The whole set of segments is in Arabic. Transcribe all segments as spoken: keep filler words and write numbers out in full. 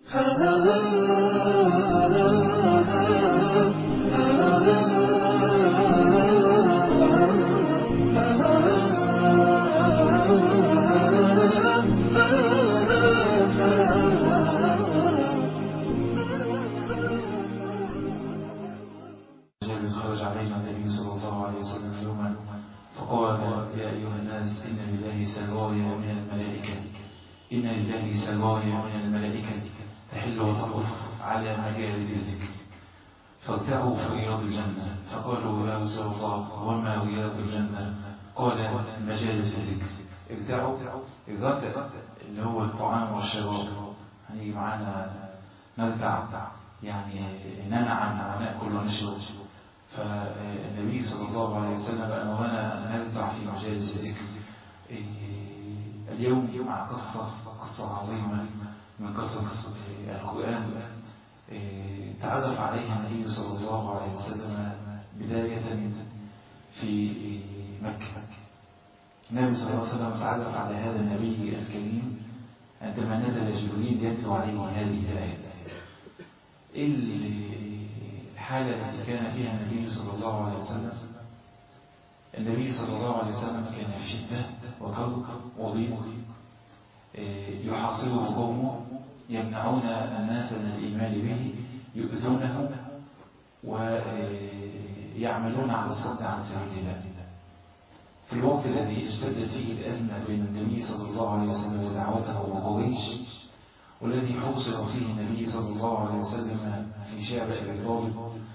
خرج علينا النبي صلى الله عليه وسلم يوما فقال: يا أيها الناس، إن لله سرايا من الملائكة إن لله سرايا من الملائكة تحل وتقف على مجالس الذكر، فارتعوا في رياض الجنة. فقالوا: يا رسول الله، وما رياض الجنة؟ قال: مجالس الذكر. ارتعوا، الرتع اللي هو الطعام والشراب، هنيجي معانا نرتع يعني ننعم ونأكل ونشرب. فالنبي صلى الله عليه وسلم أمرنا أن نرتع في مجالس الذكر. اليوم مع قصة قصة عظيمة من قصص القرآن تعرف عليها النبي صلى الله عليه وسلم بداية في مكة. النبي صلى الله عليه وسلم تعرف على هذا النبي الكريم عندما نزل جبريل يتلو عليه هذه الآية. الحالة التي كان فيها النبي صلى الله عليه وسلم، النبي صلى الله عليه وسلم كان في شدة وكرب وضيق، يحاصره قومه يمنعون الناس من الإيمان به، يؤذونه ويعملون على الصد عن سبيل الله. في الوقت الذي اشتدت فيه الأزمة بين النبي صلى الله عليه وسلم ودعوته وقريش، والذي حوصر فيه النبي صلى الله عليه وسلم في شعب أبي طالب،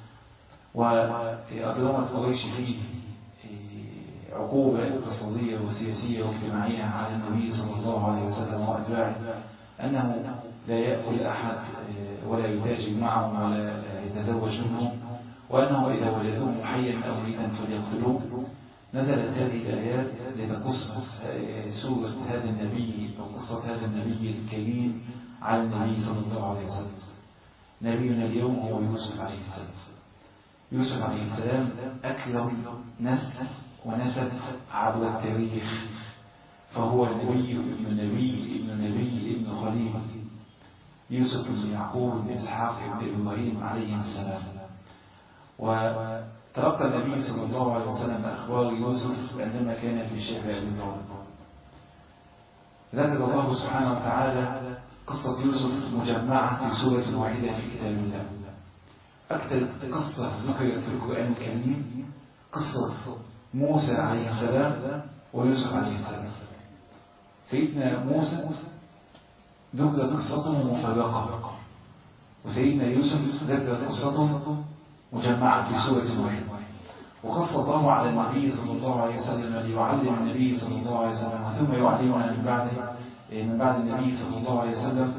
وأضرمت قريش فيه عقوبة اقتصادية وسياسية واجتماعية على النبي صلى الله عليه وسلم وأتباعه، أنه لا يأكل أحد ولا يتاجر معهم ولا يتزوج منهم، وأنه إذا وجدوه حيا أو ميتا فليقتلوه. نزلت هذه الآيات لتقص سورة هذا النبي أو قصة هذا النبي الكريم على النبي صلى الله عليه وسلم. نبينا اليوم هو يوسف عليه السلام. يوسف عليه السلام أكرم نسل ونسب عبر التاريخ، فهو نبي ابن نبي ابن نبي ابن خليل، يوسف بن يعقوب بن إسحاق بن إبراهيم عليه السلام. وتلقى النبي صلى الله عليه وسلم أخبار يوسف عندما كان في شعب أبي طالب. ذكر الله سبحانه وتعالى قصة يوسف مجمعة في سورة واحدة في كتاب الله. أكثر قصة ذكرت في القرآن الكريم قصة موسى عليه السلام ويوسف عليه السلام. سيدنا موسى ذكرت قصته مفرقة، وسيدنا يوسف ذكرت قصته مجمعة في سورة واحدة. وقص الله على النبي صلى الله عليه وسلم ليعلم النبي صلى الله عليه وسلم ثم يعلمنا من بعد من بعد النبي صلى الله عليه وسلم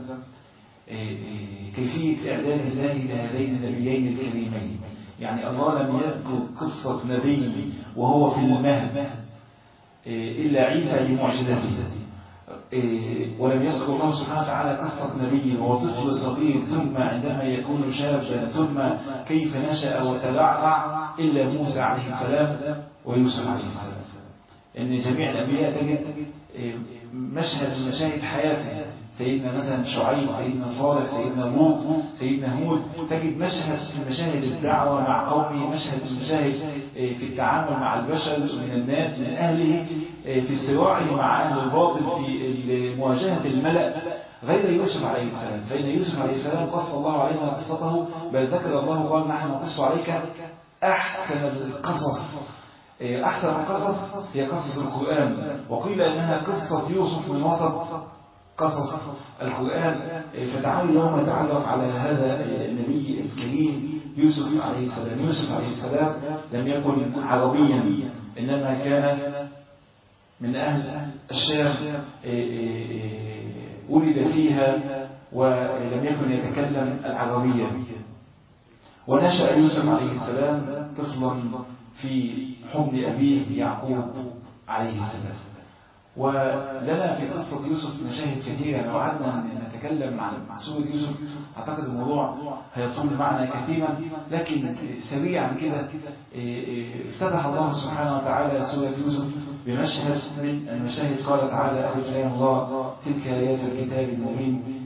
كيفية إعلان الله لهذين النبيين الكريمين. يعني الله لم يذكر قصة نبي وهو في المهد إلا عيسى بمعجزته، ولم يذكر الله سبحانه وتعالى قصة نبي وهو طفل صغير ثم عندما يكون شابا ثم كيف نشأ وتبعث إلا موسى عليه السلام ويوسف عليه السلام. إن جميع الأنبياء تجد مشهد من مشاهد حياته، سيدنا مثلا شعيب، سيدنا صالح، سيدنا لوط، سيدنا هود، تجد مشهد في مشاهد الدعوة مع قومه، مشهد من مشاهد في التعامل مع البشر من الناس من أهله، في صراعه مع أهل الباطل، في مواجهة الملأ، غير يوسف عليه السلام. فإن يوسف عليه السلام قص الله علينا قصته، بل ذكر الله قال: نحن نقص عليك أحسن القصص. أحسن القصص هي قصص القرآن، وقيل إنها قصة يوسف من وسط قصص القرآن. فتعالوا اليوم نتعرف على هذا النبي الكريم يوسف عليه السلام. يوسف عليه السلام لم يكن عربيا، إنما كان من أهل الشام، ولد فيها ولم يكن يتكلم العربية. ونشأ يوسف عليه السلام طفلا في حضن أبيه يعقوب عليه السلام. ولنا في قصة يوسف مشاهد كثيرة، لو قعدنا نتكلم عن سورة يوسف أعتقد الموضوع هيطول معنا كثيرا، لكن سريعا كده افتتح الله سبحانه وتعالى سورة يوسف بمشهد من المشاهد. قال تعالى: ألف لام را تلك آيات الكتاب المبين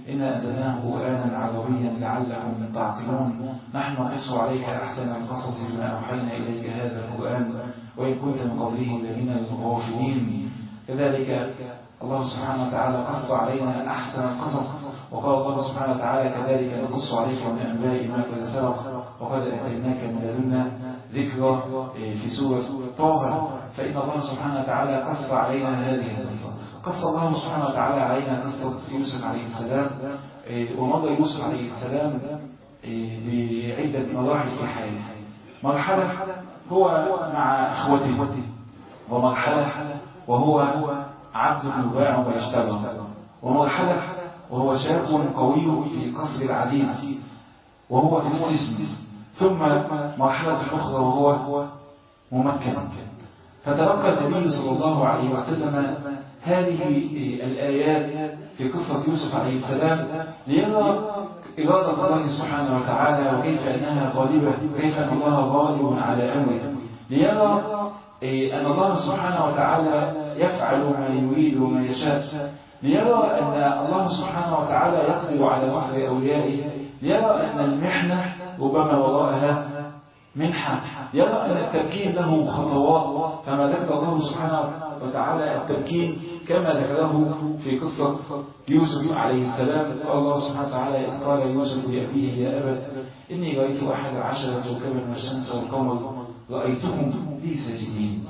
إنا أنزلناه قرآنا عربيا لعلكم تعقلون نحن نقص عليك أحسن القصص بما أوحينا إليك هذا القرآن وإن كنت من قبله لمن الغافلين. كذلك الله سبحانه وتعالى قص علينا أحسن القصص، وقال الله سبحانه وتعالى كذلك نقص عليك من أنباء ما قد سبق وقد آتيناك من لدنا ذكرى في سورة طه. فإن الله سبحانه وتعالى قص علينا هذه القصة. قص الله سبحانه وتعالى علينا قصة يوسف عليه السلام، ومضى يوسف عليه السلام بعدة مراحل في حياته. مرحلة هو مع إخوته، ومرحلة وهو عبد يباع ويشتغل، ومرحلة وهو شاب قوي في قصر العزيز وهو في السجن، ثم مرحلة أخرى وهو ممكن. فتلقى النبي صلى الله عليه وسلم هذه الآيات في قصة يوسف عليه السلام ليرى إرادة الله سبحانه وتعالى وكيف أنها غالبة، وكيف أن الله غالب على أمره، ليرى أن الله سبحانه وتعالى يفعل ما يريد وما يشاء، ليرى أن الله سبحانه وتعالى يقدر على نصر أوليائه، ليرى أن المحنة ربما وراءها منحة، يرى أن التمكين له خطوات كما ذكر الله سبحانه وتعالى التمكين كما ذكره في قصة يوسف عليه السلام. قال الله سبحانه وتعالى إذ قال يوسف لأبيه يا أبت إني رأيت أحد عشر كوكبا والشمس والقمر رأيتهم لي ساجدين.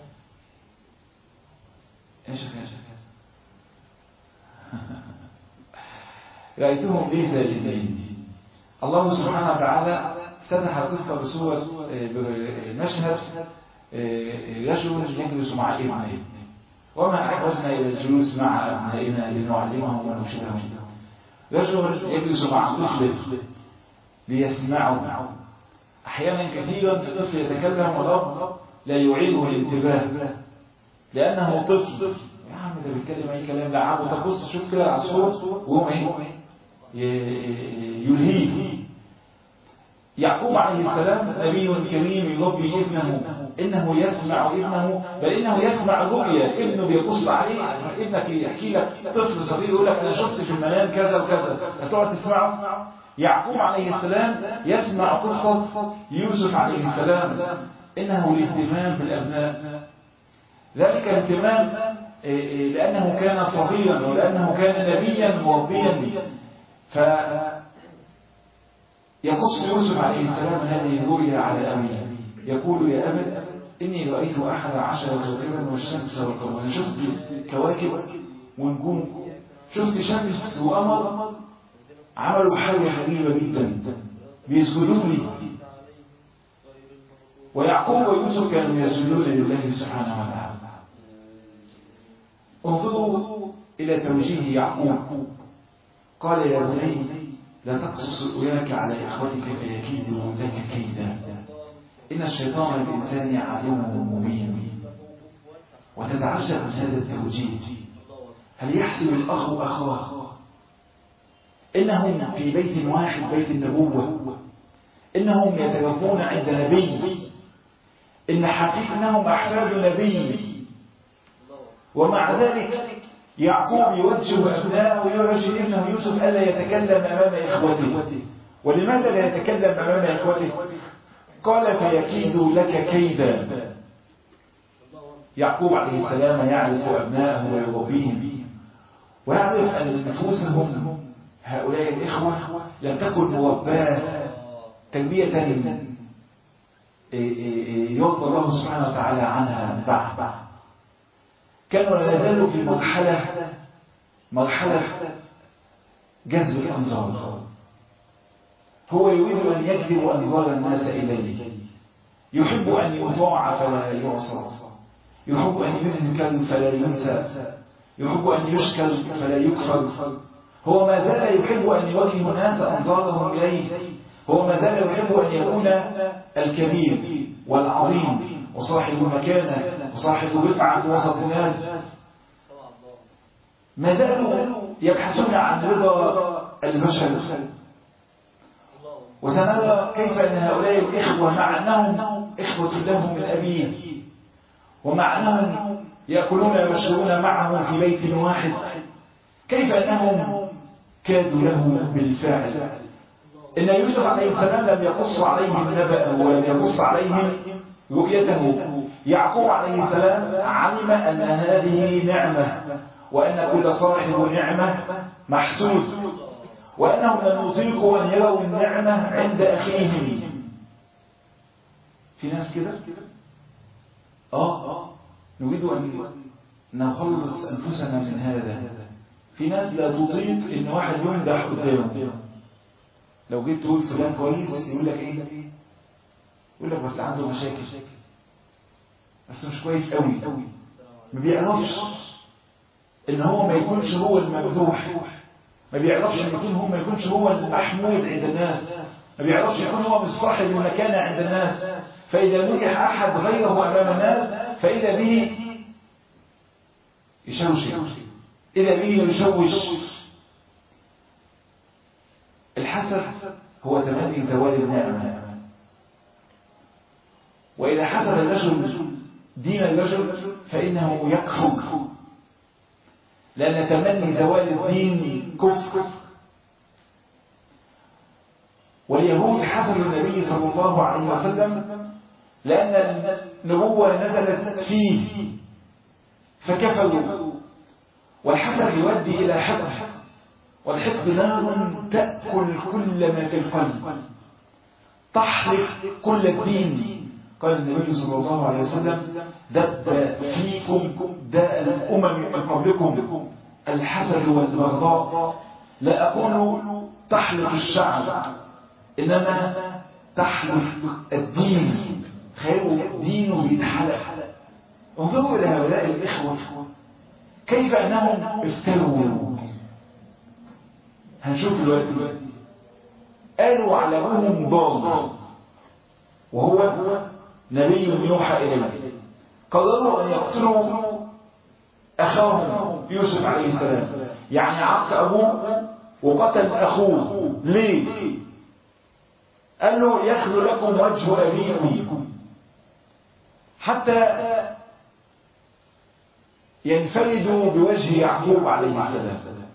يا شيخ يا شيخ رأيتهم لي ساجدين. الله سبحانه وتعالى فتح القصة بصورة مشهد رجل يجلس مع ابنه، وما أحوجنا إلى الجلوس مع أبنائنا لنعلمهم ونرشدهم. رجل يجلس مع طفل ليسمعه. أحيانا كثيرا الطفل يتكلم والأب لا يعيده الانتباه لأنه طفل. يا عم ده بيتكلم أي كلام، لا عم تبص شوف كده العصفور وهو يلهيه. يعقوب عليه السلام نبي كريم يربي ابنه، إنه يسمع ابنه، بل إنه يسمع رؤيا ابنه بيقص عليه. ابنك يحكي لك، طفل صغير يقول لك أنا شفت في المنام كذا وكذا، هتقعد تسمعه؟ يعقوب عليه السلام يسمع قصة يوسف عليه السلام، إنه الاهتمام بالأبناء. ذلك الاهتمام لأنه كان صغيرا ولأنه كان نبيا مربيا. ف يقص يوسف عليه السلام هذه الرؤيا على أبيه، يقول يا أبت إني رأيت أحد عشر كوكبا والشمس والقمر. أنا شفت كواكب ونجوم، شفت شمس وقمر عملوا حاجة غريبة جدا، بيسجدوا لي. ويعقوب ويوسف كانوا يسجدون لله سبحانه وتعالى. انظروا إلى توجيه يعقوب، قال يا بني لا تقصص رؤياك على إخوتك فيكيدوا لك كيدا إن الشيطان الإنسان عدو مبين. وتتعجب من هذا التوجيه، هل يحسب الأخ أخاه؟ إنهم في بيت واحد، بيت النبوة، إنهم يتربون عند نبي، إن حقيقتهم أحفاد نبي، ومع ذلك يعقوب يوجه أبناءه ويوجه ابنه يوسف ألا يتكلم أمام إخوته. ولماذا لا يتكلم أمام إخوته؟ قال فيكيد لك كيدا. يعقوب عليه السلام يعرف أبناءه ويربيهم، ويعرف أن نفوسهم هؤلاء الإخوة لم تكن مرباه تربية يرضى الله سبحانه وتعالى عنها من بعد. كانوا لا زالوا في مرحلة مرحلة جذب الأنظار. هو يريد أن يجذب أنظار الناس إليه، يحب أن يطاع فلا يعصى، يحب أن يذكر فلا ينسى، يحب أن يشكر فلا يكفر. هو ما زال يحب أن يوجه الناس أنظارهم إليه، هو ما زال يحب أن يكون الكبير والعظيم وصاحب مكانة وصاحب رفعة وسط الناس. ما زالوا يبحثون عن رضا البشر. وسنرى كيف أن هؤلاء الإخوة مع أنهم إخوة لهم من أبيه، ومع أنهم يأكلون ويشربون معهم في بيت واحد، كيف أنهم كادوا له بالفعل. إن يوسف عليه السلام لم يقص عليهم نبأه ولم يقص عليهم رؤيته. يعقوب عليه السلام علم أن هذه نعمة، وأن كل صاحب نعمة محسود، وأنهم لن يطيقوا أن يروا النعمة عند أخيهم. في ناس كده آه نريد أن نخلص أنفسنا من هذا. في ناس لا تطيق إن واحد يمدح قدامه. لو جيت تقول فلان كويس يقول لك إيه؟ يقول لك بس عنده مشاكل، بس مش كويس قوي. ما بيعرفش إن هو ما يكونش هو الممدوح، ما بيعرفش إن يكون هو ما يكونش هو المحمود عند الناس، ما بيعرفش يكون هو مش صاحب المكانة عند الناس. فإذا مدح أحد غيره أمام الناس فإذا به يشوش، إذا به يشوش. الحسد هو تمني زوال النعمة. وإذا حسد الرجل دين الرجل فإنه يكفر، لأن تمني زوال الدين كفر. واليهود حسدوا النبي صلى الله عليه وسلم لأن النبوة نزلت فيه فكفروا. والحسد يؤدي إلى حقد، والحقد نار تأكل كل ما في القلب، تحرق كل الدين. قال النبي صلى الله عليه وسلم: دب فيكم داء الأمم من قبلكم الحسد والبغضاء، لا أقول تحرق الشعب إنما تحرق الدين. خيروا دينه يتحرق. انظروا إلى هؤلاء الإخوة كيف أنهم افتروا. هنشوف دلوقتي قالوا على أبوهم ضال وهو نبي يوحى إليه. قرروا أن يقتلوا أخاهم يوسف عليه السلام، يعني عق أبوه وقتل أخوه. ليه؟ قال له: يخلو لكم وجه أبيكم حتى ينفردوا بوجه يعقوب عليه السلام.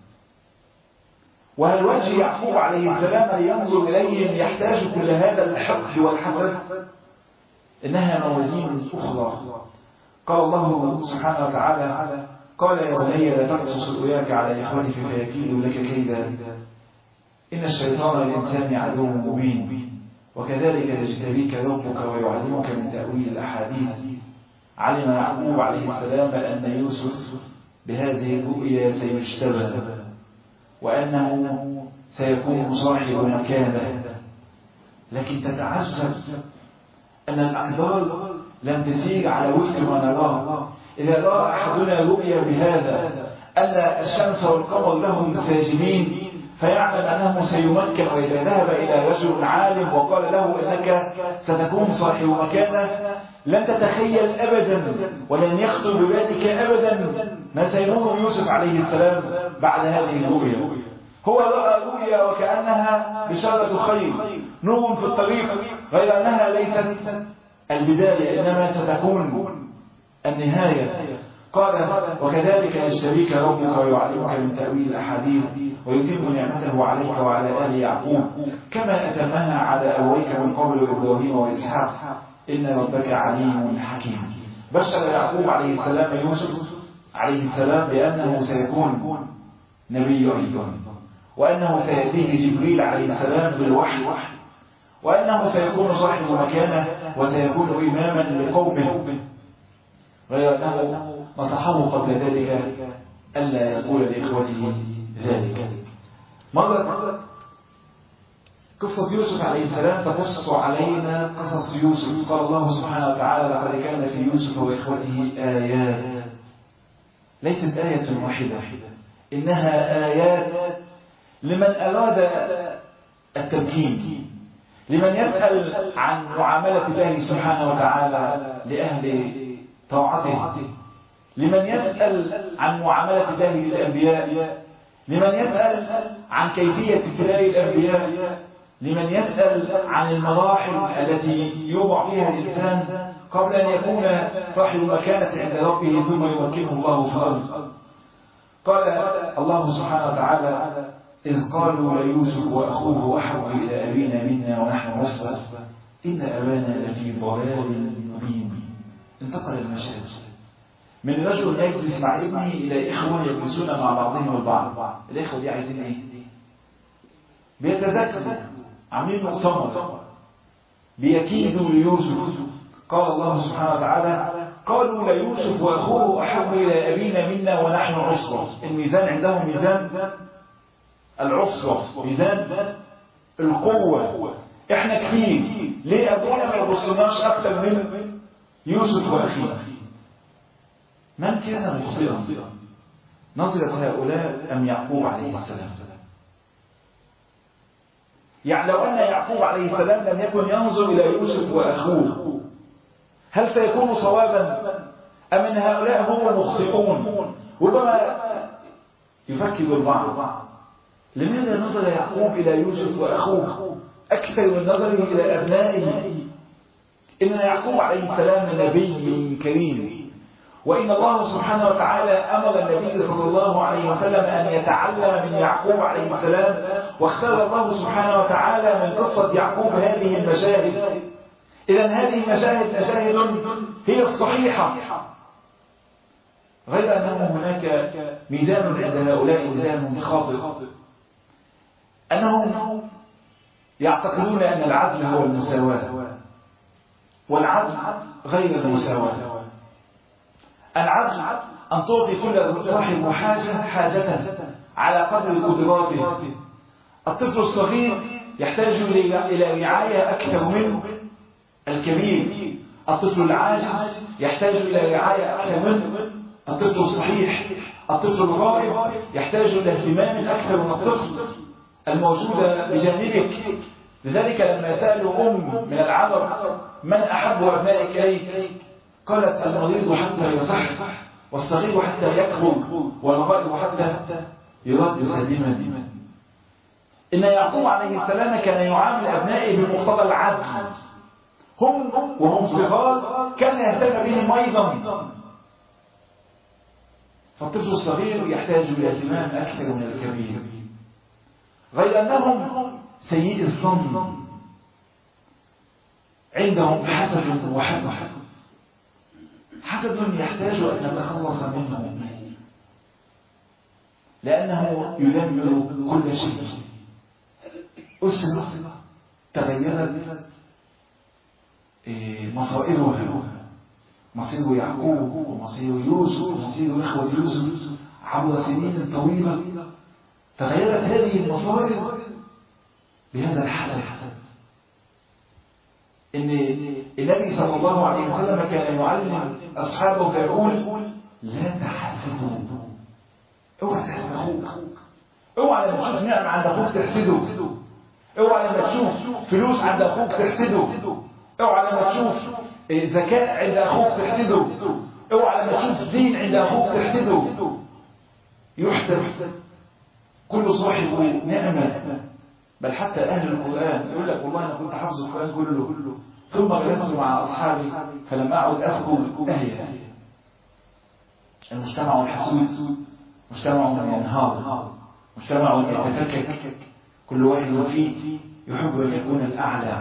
وهل وجه يعقوب عليه السلام لينظر إليهم يحتاج كل هذا الحقد والحسد؟ إنها موازين أخرى. قال الله سبحانه وتعالى: قال يا بني لا تقصص رؤياك على إخوتك فيكيدوا لك كيدا إن الشيطان للإنسان عدو مبين وكذلك يجتبيك ربك ويعلمك من تأويل الأحاديث. علم يعقوب عليه السلام أن يوسف بهذه الرؤيا سيجتبى وأنه سيكون صاحب مكانه. لكن تتعجب أن الأقدار لم تسير على وفق ما نراه. إذا رأى أحدنا رؤيا بهذا أن الشمس والقمر لهم ساجدين فيعلم أنه سيمكن. وإذا ذهب إلى رجل عالم وقال له إنك ستكون صاحب مكانه لن تتخيل أبدا ولن يخطر ببالك أبدا ما سيمر يوسف عليه السلام بعد هذه الرؤيا. هو رأى رؤيا وكأنها بشارة خير، نور في الطريق، غير أنها ليست البداية إنما ستكون النهاية. قال: وكذلك يجتبيك ربك ويعلمك من تأويل الأحاديث ويتم نعمته عليك وعلى آل يعقوب كما أتمها على أبويك من قبل إبراهيم وإسحاق إن ربك عليم حكيم. بشر يعقوب عليه السلام يوسف عليه السلام بأنه سيكون نبي أيضا، وأنه سيأتيه جبريل عليه السلام بالوحي، وأنه سيكون صاحب مكانه وسيكون إماما لقومه، غير أنه نصحه قبل ذلك ألا يقول لإخوته ذلك. مرة قصة يوسف عليه السلام تقص علينا قصص يوسف. قال الله سبحانه وتعالى: لقد كان في يوسف وإخوته آيات. ليست آية واحدة، إنها آيات لمن أراد التمكين، لمن يسأل عن معاملة الله سبحانه وتعالى لأهل طاعته، لمن يسأل عن معاملة الله للأنبياء، لمن يسأل عن كيفية ابتلاء الأنبياء، لمن يسأل عن المراحل التي يوضع فيها الإنسان قبل أن يكون صاحب مكانة عند ربه ثم يمكنه الله في الأرض. قال الله سبحانه وتعالى: إذ قالوا ليوسف وأخوه أحب إلى أبينا منا ونحن عصبة إن أبانا لفي ضلال مبين. انتقل المشهد من رجل يجلس مع ابنه إلى إخوة يجلسون مع بعضهم البعض. الإخوة دي عايزين إيه؟ بيتذكروا، عاملين مؤتمر، بيكيدوا ليوسف. قال الله سبحانه وتعالى قالوا ليوسف وأخوه أحب إلى أبينا منا ونحن عصبة. الميزان عندهم ميزان العصبة، ميزان القوة. احنا كتير، ليه أبونا ما يبصناش أكثر من يوسف وأخيه؟ من كان مخطئا، نظرة هؤلاء أم يعقوب عليه السلام؟ يعني لو أن يعقوب عليه السلام لم يكن ينظر إلى يوسف وأخوه هل سيكون صوابا أم أن هؤلاء هم مخطئون؟ ربما يفكر البعض لماذا نظر يعقوب إلى يوسف وأخوه أكثر من نظره إلى أبنائه؟ إن يعقوب عليه السلام نبي كريم، وإن الله سبحانه وتعالى أمر النبي صلى الله عليه وسلم أن يتعلم من يعقوب عليه السلام، واختار الله سبحانه وتعالى من قصة يعقوب هذه المشاهد. إذن هذه المشاهد مشاهد هي الصحيحة، غير أنه هناك ميزان عند هؤلاء ميزان خاطئ، أنهم يعتقدون أن العدل هو المساواة، والعدل غير المساواة. العدل أن تعطي كل صاحب حاجة حاجة على قدر قدراته. الطفل الصغير يحتاج إلى رعاية أكثر من الكبير، الطفل العاجز يحتاج إلى رعاية أكثر من الطفل الصحيح، الطفل الغائب يحتاج إلى اهتمام أكثر من الطفل الموجودة بجانبك. لذلك لما سألوا أم من العرب من أحب أبنائك إليك قالت المريض حتى يصح، والصغير حتى يكبر، والغائب حتى يرد سليما. إن يعقوب عليه السلام كان يعامل أبنائه بمقتضى العدل، هم وهم صغار كان يهتم بهم أيضا. فالطفل الصغير يحتاج إلى اهتمام أكثر من الكبير، غير أنهم سيئي الظن، عندهم حسد وحقد. حسد يحتاج أن نتخلص منه لأنه يدمر كل شيء. أسرة تغيرت مصائرها، مصير يعقوب ومصير يوسف ومصير إخوة يوسف عبر سنين طويلة. تغيرت هذه المصائر بهذا الحسد. إن النبي صلى الله عليه وسلم كان يعلم أصحابه فيقول لا تحسدوا، اوعى تحسد أخوك، اوعى لما تشوف نعمة عند أخوك تحسده، اوعى لما تشوف فلوس عند أخوك تحسده، اوعى لما تشوف ذكاء عند أخوك تحسده، اوعى لما تشوف دين عند أخوك تحسده. يحسد كل صاحب نعمة، بل حتى أهل القرآن يقول لك والله أنا كنت حافظ القرآن كله ثم جلست مع أصحابي فلم أعد أذكر آية. المجتمع الحسود مجتمع ينهار، مجتمع يتفكك، كل واحد فيه يحب أن يكون الأعلى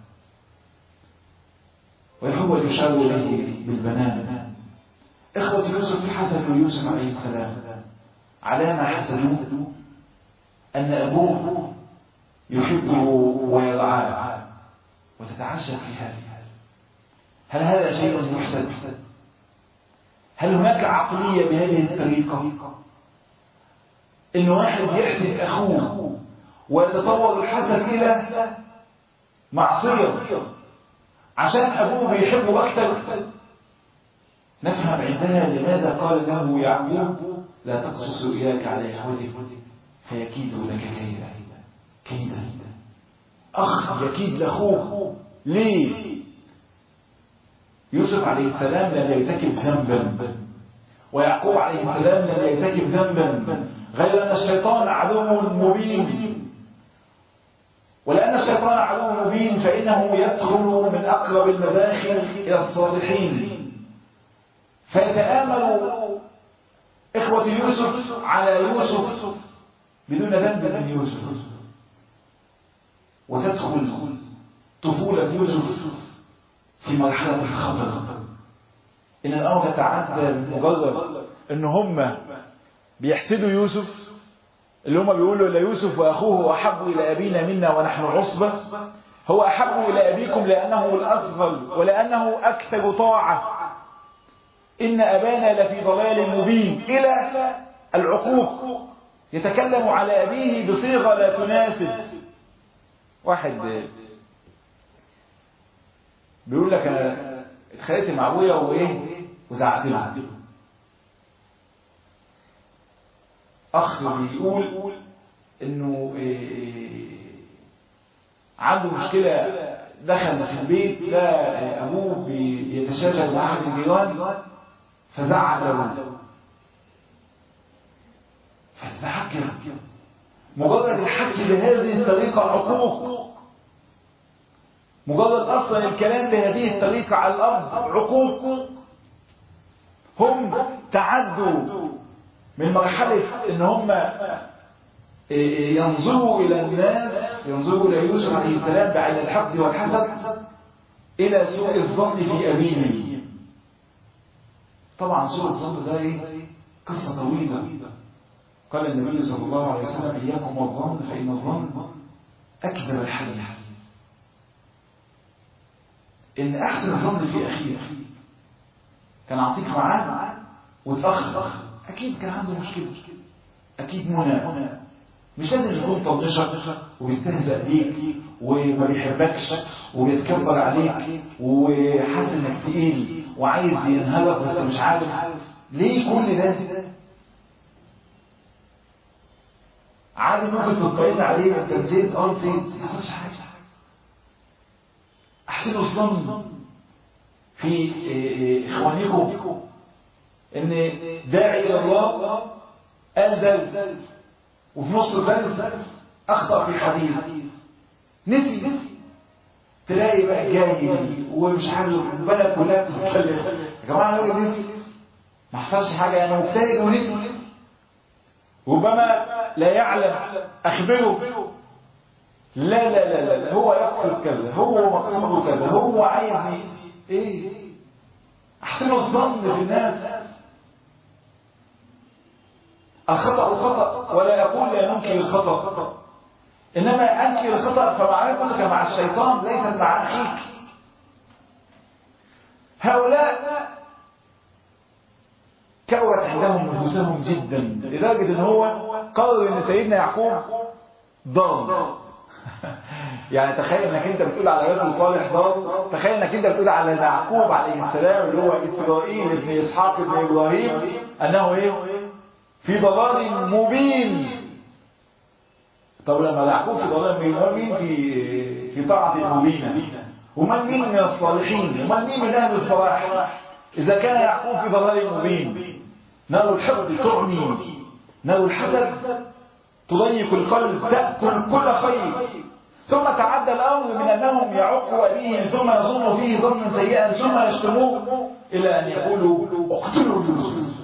ويحب أن يشار به بالبنان. إخوة يوسف حسدوا يوسف عليه السلام على ما حسدوا أن أبوه يحبه ويرعاه وتتعشى في هذا. هل هذا شيء يحسد؟ هل هناك عقلية بهذه الطريقة؟ إن واحد يحسد أخوه ويتطور الحسد إلى معصية عشان أبوه بيحبه أكثر. نفهم عندها لماذا قال له يعقوب لا تقصص إياك على إخوتك فيكيدوا لك كيدا. كيدا أخ يكيد لأخوه ليه؟ يوسف عليه السلام لم يرتكب ذنبا ويعقوب عليه السلام لم يرتكب ذنبا، غير أن الشيطان عدو مبين، ولأن الشيطان عدو مبين فإنه يدخل من أقرب المداخل إلى الصالحين. فيتآمل إخوة يوسف على يوسف بدون ذنب من يوسف، وتدخل طفولة يوسف في مرحلة الخطر، إن الأمر تعدى من مجرد إن هم بيحسدوا يوسف، اللي هم بيقولوا إلا يوسف وأخوه أحب إلى أبينا منا ونحن عصبة، هو أحب إلى أبيكم لأنه الأصغر ولأنه أكثر طاعة، إن أبانا لفي ضلال مبين، إلى العقوق. يتكلم على أبيه بصيغة لا تناسب. واحد بيقول لك أنا اتخانقت مع أبويا وإيه وزعقت له. أخ بيقول إنه إيه عنده مشكلة، دخل في البيت لا أبوه بيتشاجر مع أحد الجيران فزعق له، فالحكي مجرد الحكي بهذه الطريقة عقوق، مجرد أصلا الكلام بهذه الطريقة على الأرض عقوق. هم تعدوا من مرحلة إن هم ينظروا إلى الناس، ينظروا إلى يوسف عليه السلام بعين الحقد والحسد، إلى سوء الظن في أبيهم. طبعا سوء الظن ده إيه؟ قصة طويلة. قال النبي صلى الله عليه وسلم إياكم والظن فإن الظن أكذب الحديث. إن أحسن الظن في أخيك، كان عطيك معاه وتأخر، أكيد كان عنده مشكلة، أكيد منى، مش لازم يكون طنشك وبيستهزأ بيك وما بيحبكش وبيتكبر عليك وحاسس انك تقيل وعايز ينهلك بس مش عارف ليه كل ده. عادي ممكن تطمئن عليه وانت نسيت اه نسيت ما حصلش حاجه. احسنوا الظن في اخوانكم، ان داعي الى الله قال دل وفي نص الدرس اخطأ في حديث نسي، تلاقي بقى جاهل ومش عارف البلد كلها بتتكلم يا جماعه هو نسي ما حصلش حاجه، يعني مجتهد ونسي، ربما لا يعلم اخبره لا لا لا لا هو يقصد كذا، هو مقصوده كذا، هو عايز ايه. احسنوا الظن في الناس. الخطأ خطأ، ولا يقول لا ننكر الخطأ، إنما أنكر الخطأ فمعرفتك مع الشيطان ليست مع أخيك. هؤلاء كورت عندهم نفوسهم جدا لدرجة إن هو قرر إن سيدنا يعقوب ضال. يعني تخيل إنك أنت بتقول على رجل صالح ضال، تخيل إنك أنت بتقول على يعقوب عليه السلام اللي هو إسرائيل ابن إسحاق ابن إبراهيم أنه إيه؟ في ضلال مبين. طب لما يعقوب في ضلال مبين في في طاعة مبينة، ومن مين من الصالحين ومن مين من أهل الصلاح؟ إذا كان يعقوب في ضلال مبين، نار الحقد تعمي، نار الحسد تضيق القلب، تأكل كل خير. ثم تعدى الأمر من أنهم يعقوا أبيهم ثم يظنوا فيه ظنا سيئا ثم يشتموه إلى أن يقولوا اقتلوا يوسف.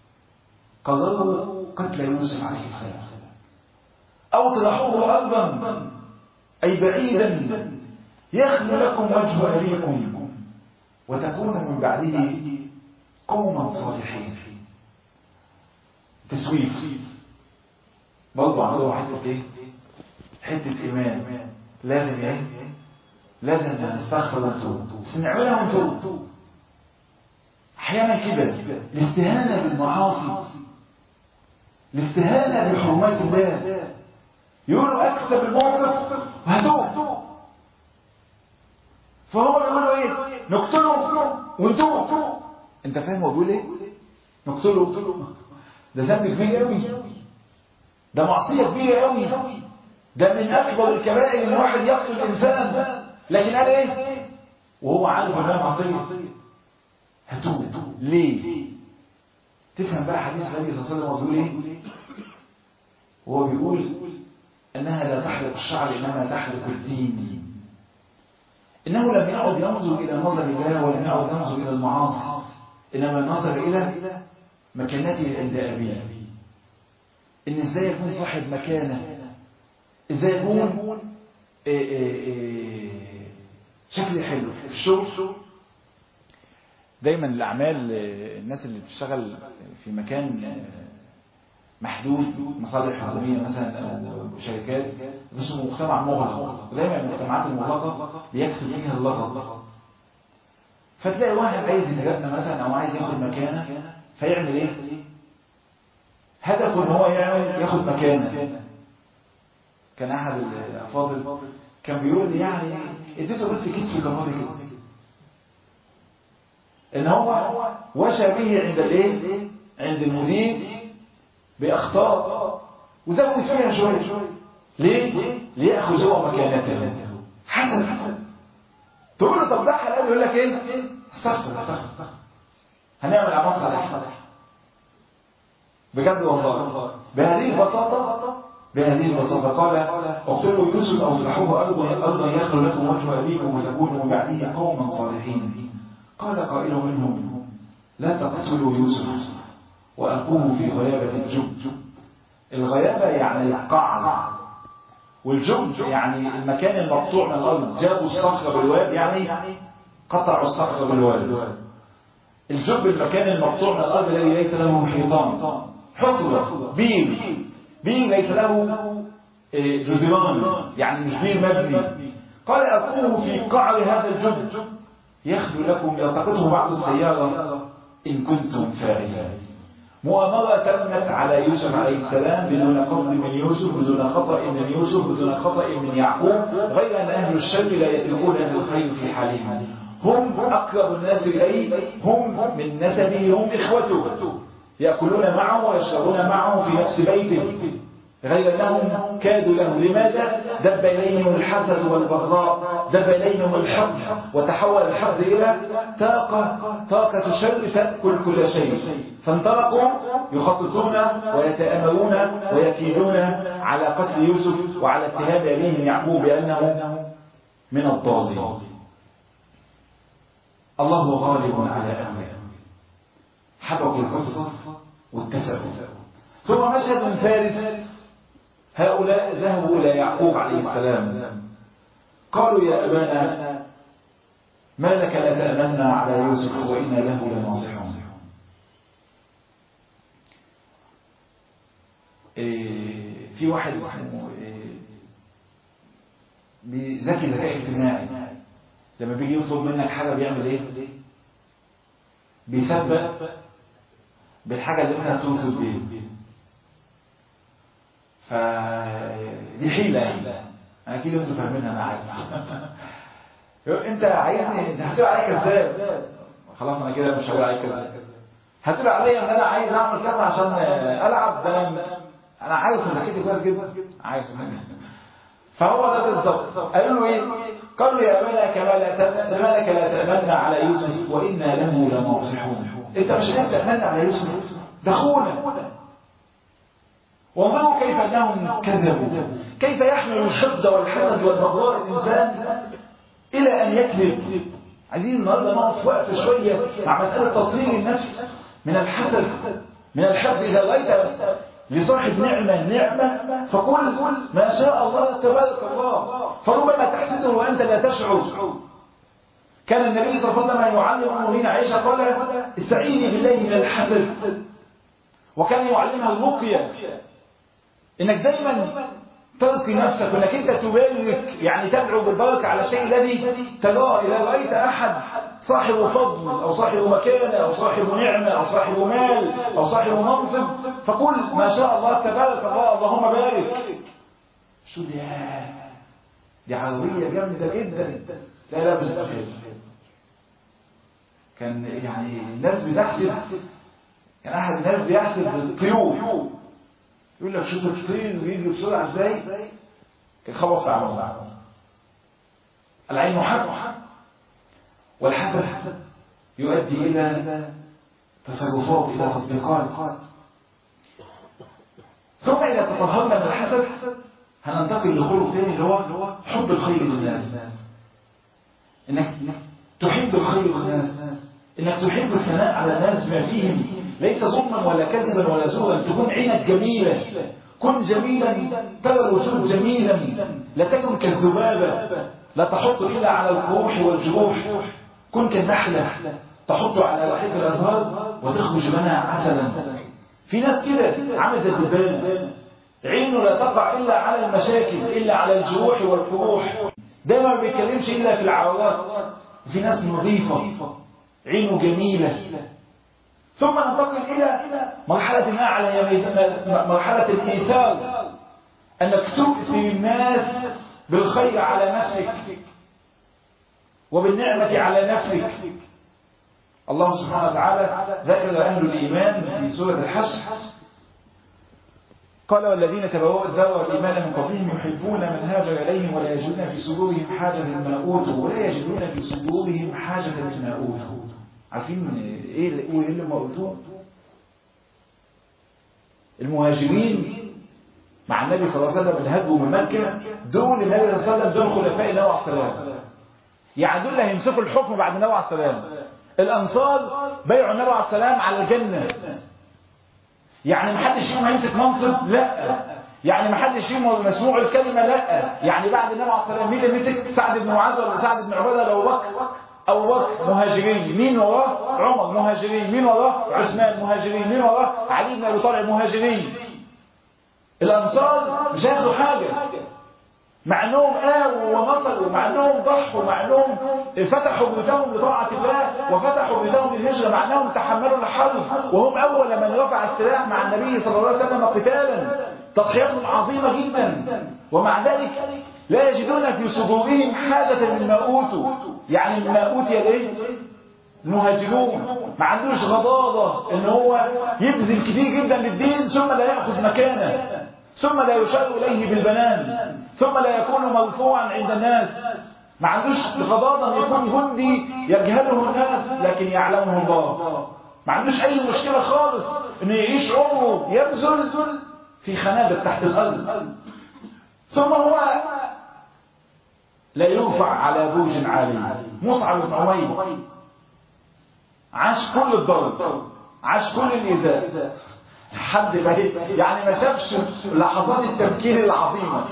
قرروا قتل يوسف عليه السلام أو طرحوه أرضا أي بعيدا يخلو لكم وجه أبيكم وتكونوا من بعده قوما صالحين. تسويف برضو عندهم حتة ايه؟ حتة إيمان. لازم ايه؟ لازم نستغفر ونتوب، نعملها ونتوب. أحيانا كده الاستهانة بالمعاصي، الاستهانة بحرمات الله، يقولوا أكسب الموقف وهتوب، فهم يقولوا ايه؟ نقتله ونتوب. انت فاهم هو بيقول ايه؟ نقتله، ده ذنب كبير قوي، ده معصية كبيرة قوي، ده من أكبر الكبائر ان واحد يقتل الإنسان، لكن قال ايه؟ وهو عارف انها معصية هتوب. ليه؟ تفهم بقى حديث النبي صلى الله عليه وسلم بيقول ايه؟ وهو بيقول انها لا تحرق الشعر انما تحرق الدين. انه لم يعد ينظر الى نظر الله ولم يعد ينظر الى المعاصي، انما نظر الى مكانته عند ابيه. إن إزاي يكون صاحب مكانة، إزاي يكون إيه إيه إيه شكل حلو في الشغل. دايما الأعمال الناس اللي بتشتغل في مكان محدود، مصالح حكومية مثلا أو شركات، اسمه مجتمع مغلق. ودايما المجتمعات المغلقة بيكثر فيها اللغط. فتلاقي واحد عايز يترقى مثلا أو عايز ياخد مكانة، فيعمل إيه؟ هدفه إن هو يعمل ياخد مكانة. كان أحد الأفاضل كان بيقول لي يعني اديته بس كتف الجمهوري كده، إن هو وشى به عند الإيه؟ عند المدير بأخطاء وزود فيها شوية. ليه؟ ليأخذ هو مكانته. حسن حسن تقول له طب ده حلال، يقول لك ايه؟ استغفر استغفر هنعمل اعمال صالحه بجد والله. بهذه البساطه بهذه البساطه قال اقتلوا يوسف او اصلحوه ارضا ارضا يخلو لكم وجه ابيكم وتكونوا من بعده قوما صالحين. قال قائل منهم لا تقتلوا يوسف والقوه في غيابه الجب. الغيابه يعني القعر، والجب يعني المكان المقطوع من الارض. جابوا الصخره بالواد يعني قطعوا الصخره بالواد. الجب المكان المقطوع من الارض الذي ليس له حيطان، حفره بير بير ليس له جدران، يعني مش بير مبني. قال أكوه في قعر هذا الجب يخلو لكم يلتقطه بعض السيارة إن كنتم فاعلين. مؤامرة تمت على يوسف عليه السلام بدون قصد من يوسف، بدون خطأ من يوسف، بدون خطأ من يعقوب، غير أن أهل الشر لا يتركون أهل الخير في حالهم. هم أقرب الناس إليه، هم من نسبه، هم إخوته، يأكلون معه ويشربون معه في نفس بيته، غير أنهم كادوا له. لماذا؟ دب إليهم الحسد والبغضاء، دب إليهم الحقد، وتحول الحقد إلى طاقة طاقة شر تأكل كل شيء. فانطلقوا يخططون ويتآمرون ويكيدون على قتل يوسف وعلى اتهام أبيهم يعقوب بأنه من الضالين. الله غالب على أمره. حبكوا القصة واتفقوا. ثم مشهد ثالث، هؤلاء ذهبوا إلى يعقوب عليه السلام قالوا يا أبانا ما لك لا تأمنا على يوسف وإنا له لناصحون. إيه في واحد اسمه إيه ذكي ذكاء اجتماعي، لما بيجي يطلب منك حاجة بيعمل ايه؟ بيسبق بالحاجة اللي انت هتطلب بيها. فدي حيلة يعني، انا اكيد انتوا فاهمينها. انا عايز انت عايزني انت هتقول عليا كذاب، خلاص انا كده مش هقول عليك كذاب. هتقول عليا ان انا عايز اعمل كذا عشان العب، ده انا عايز ذاكرتي كويس جدا، عايز. فهو ده بالظبط. قالوا له ايه؟ قالوا يا ابانا كما لا لما لك لا تأمنا على يوسف وإنا له لناصحون. انت مش عايز تأمنا على يوسف، ده اخونا. وانظروا كيف انهم كذبوا، كيف يحمل الحقد والحسد والبغضاء الانسان الى ان يكذب. عايزين النهارده نقف وقفه شويه مع مساله تطهير النفس من الحسد من الحقد. اذا رايت لصاحب نعمة نعمة فقل ما شاء الله تبارك الله، فربما تحسده وأنت لا تشعر. كان النبي صلى الله عليه وسلم يعلم أمنا عائشة قال استعيني بالله من الحسد، وكان يعلمها الرقية، إنك دايما تلقي نفسك وإنك أنت تبارك، يعني تدعو بالبركة على الشيء الذي تراه. إذا رأيت أحد صاحب فضل أو صاحب مكانة أو صاحب نعمة أو صاحب مال أو صاحب منصب فقل ما شاء الله تبارك الله اللهم بارك. شو دي دي عربية جامدة جدا. لا لا بس كان يعني الناس بتحسب، كان أحد الناس بيحسب الطيور، يقول لك شوف الطير بيجي بسرعة ازاي، كان خبص في عمره. العين حق والحسد يؤدي إلى تصرفات، إلى تطبيقات. ثم إذا تطهرنا من الحسد هننتقل لخلق ثاني اللي هو حب الخير للناس. إنك تحب الخير للناس، إنك تحب الثناء على الناس بما فيهم ليس ظلما ولا كذبا ولا زورا، تكون عينك جميلة، كن جميلا ترى الوجود جميلا، لا تكن كالذبابة لا تحط إلا على القروح والجروح، كن كالنحلة تحط على رحيق الأزهار وتخرج منها عسلا. في ناس كده عامل زي الدبانة، عينه لا تقع إلا على المشاكل، إلا على الجروح والقروح، دايما ما بيتكلمش إلا في العورات. وفي ناس نظيفة عينه جميلة. ثم ننتقل إلى مرحلة ما على مرحلة الإيثار، أنك تؤثر الناس بالخير على نفسك وبالنعمة على نفسك. الله سبحانه وتعالى ذكر أهل الإيمان في سورة الحشر، قال والذين تبوأوا الدار والإيمان من قبلهم يحبون من هاجر إليهم ولا يجدون في صدورهم حاجة مما أوتوا ولا يجدون في صدورهم حاجة مما أوتوا. عارفين إيه اللي, إيه اللي ما أوتوه؟ المهاجرين مع النبي صلى الله عليه وسلم اللي هاجروا من مكة، دول النبي صلى الله عليه وسلم دول خلفاء النبي عليه السلام، يعني دول اللي هيمسكوا الحكم بعد النبي عليه السلام. الأنصار بيعوا النبي عليه السلام على الجنة، يعني ما حدش فيهم هيمسك منصب، لا، يعني ما حدش فيهم مسموع الكلمة، لا، يعني بعد النبي عليه السلام مين اللي مسك؟ سعد بن معاذ ولا سعد بن عبادة ولا أبو بكر؟ أبو بكر مهاجرين، مين وراه؟ عمر مهاجرين، مين وراه؟ عثمان مهاجرين، مين وراه؟ علي بن أبي طالب مهاجرين. الأنصار مش هياخدوا حاجة، مع انهم آووا ونصروا، مع انهم ضحوا، مع انهم فتحوا بيوتهم لطاعة الله وفتحوا بيوتهم للهجرة، مع انهم تحملوا الحرب وهم اول من رفع السلاح مع النبي صلى الله عليه وسلم قتالا، تضحيات عظيمة جدا، ومع ذلك لا يجدون في صدورهم حاجة مما اوتوا، يعني مما اوتي الايه؟ المهاجرون ما عندوش غضاضة ان هو يبذل كتير جدا للدين ثم لا يأخذ مكانه، ثم لا يشار إليه بالبنان، ثم لا يكون مرفوعا عند الناس، ما عندوش غضاضة أن يكون جندي يجهله الناس لكن يعلمه الله، ما عندوش أي مشكلة خالص أنه يعيش عمره يبذل في خنادق تحت الأرض، ثم هو لا يرفع على بوج عالي. مصعب بن عمير عاش كل الضرب، عاش كل الإيذاء، حد بعيد يعني ما شافش لحظات التمكين العظيمة.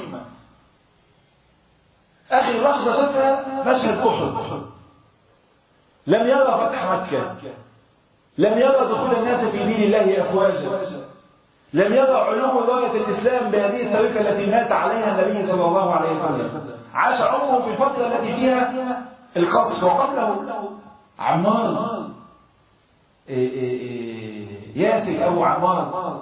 آخر لحظة شافها مشهد أحد، لم يرى فتح مكة، لم يرى دخول الناس في دين الله أفواجا، لم يرى علو راية الإسلام بهذه الطريقة التي مات عليها النبي صلى الله عليه وسلم. عاش عمره في الفترة التي فيها القصف، وقبله عمار إيه إيه إيه ياسر أبو عمار،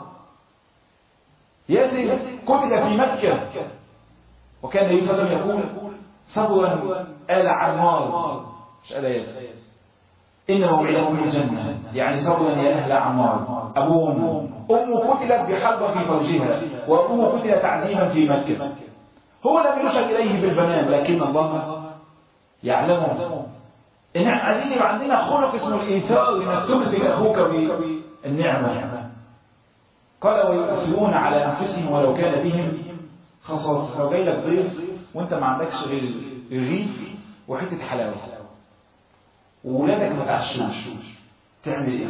ياسر قتل في مكة، وكان النبي صلى الله عليه وسلم يقول صبرا آل عمار مش آل ياسر، إنه موعدكم الجنة، يعني صبرا يا أهل عمار. أبوه وأمه، أمه قتلت بحرب في فرجها، وأبوه قتل تعذيبا في مكة. هو لم يشر إليه بالبنان لكن الله يعلمه. إن عايزين يبقى عندنا خلق اسمه الإيثار، إنك تمسك أخوك بالنعمة. قال ويؤثرون على أنفسهم ولو كان بهم خصاصة. لو جاي لك ضيف وأنت ما عندكش غير رغيف وحتة حلاوة وولادك ما تعشوش، تعمل إيه؟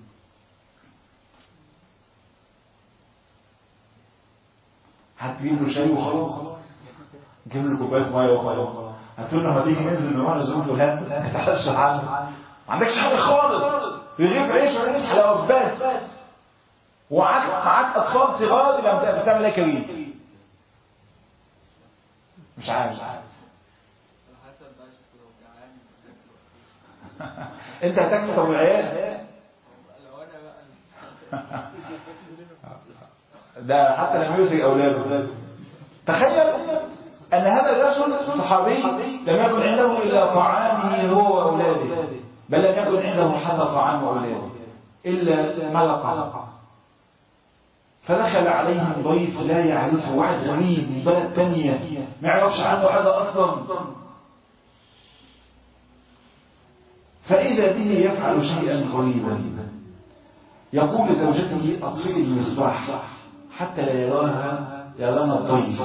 هتجيب له شاي وخلاص، جيب له كوباية مية وخلاص، هتقول له لما تيجي ننزل نروح نزور له هات ما تعرفش عنه، ما عندكش حاجة خالص، رغيف عيش ورغيف حلاوة بس، ومعاك معاك أطفال صغار لما بتعمل إيه كريم؟ مش عارف. أنت هتاكل طب العيال؟ ده حتى لما يمسك أولاده. تخيل أن هذا الرجل الصحابي لم يكن عنده إلا طعامه هو وأولاده، بل لم يكن عنده حتى طعام أولاده إلا ملقة. فدخل عليهم ضيف لا يعرفه، واحد غريب من بلد ثانية ما يعرفش عنه حاجة أصلا، فإذا به يفعل شيئا غريبا، يقول لزوجته أطفئي المصباح حتى لا يراها يرانا الضيف،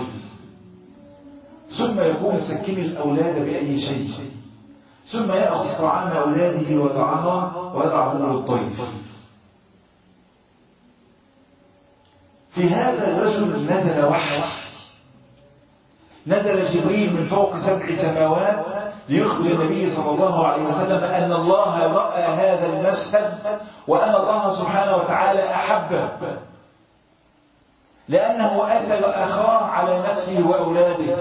ثم يقول سكني الأولاد بأي شيء، ثم يأخذ طعام أولاده ويضعها ويضعه للضيف. في هذا الرجل نزل وحي، نزل جبريل من فوق سبع سماوات ليخبر النبي صلى الله عليه وسلم أن الله رأى هذا المشهد وأن الله سبحانه وتعالى أحبه لأنه أثر أخاه على نفسه وأولاده.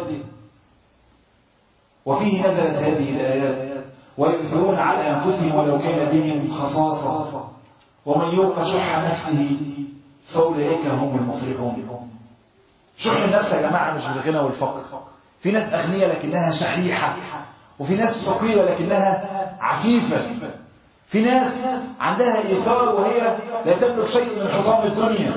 وفيه نزلت هذه الآيات: ويؤثرون على أنفسهم ولو كان بهم خصاصة ومن يوق شح نفسه فأولئك هم المفلحون. شح النفس يا جماعة مش بالغنى والفقر. في ناس أغنياء لكنها شحيحة، وفي ناس فقيرة لكنها عفيفة، في ناس عندها إيثار وهي لا تملك شيء من حطام الدنيا.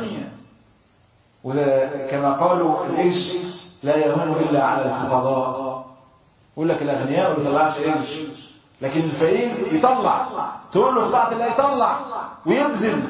وكما قالوا العيش لا يهون إلا على الفقراء. يقول لك الأغنياء ما يطلعش عيش، لكن الفقير يطلع. تقول له اطلعت لا يطلع ويبذل.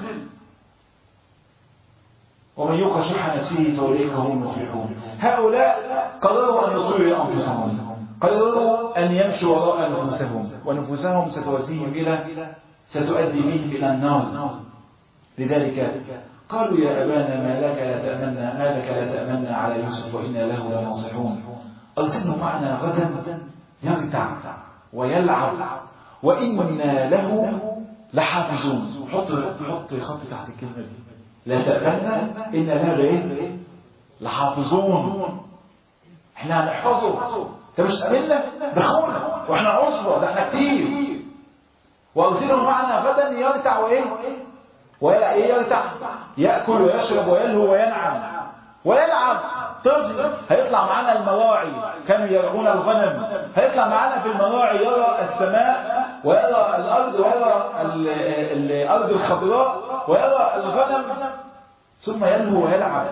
ومن يوق شح نفسه فأولئك هم المفلحون. هؤلاء قرروا أن يطيعوا أنفسهم، قرروا أن يمشوا وراء نفوسهم، ونفوسهم ستؤديهم إلى ستؤدي بهم إلى النار. لذلك قالوا يا أبانا ما لك لا تأمنا ما لك لا تأمنا على يوسف وإنا له لناصحون أرسله معنا غدا يرتع ويلعب وإنا له لحافظون. حط حط خط تحت الكلمة دي، لا تأمنا إن له إيه لحافظون. إحنا هنحفظه. أنت مش تأمنا ده خونا وإحنا عصبة، ده إحنا كتير. وأرسله معنا غدا يرتع وإيه ولا إيه يرتع يأكل ويشرب ويلهو وينعم ويلعب. طفل هيطلع معانا المراعي، كانوا يرعون الغنم، هيطلع معانا في المراعي يرى السماء ويرى الأرض ويرى الأرض الخضراء ويرى الغنم، ثم يلهو ويلعب.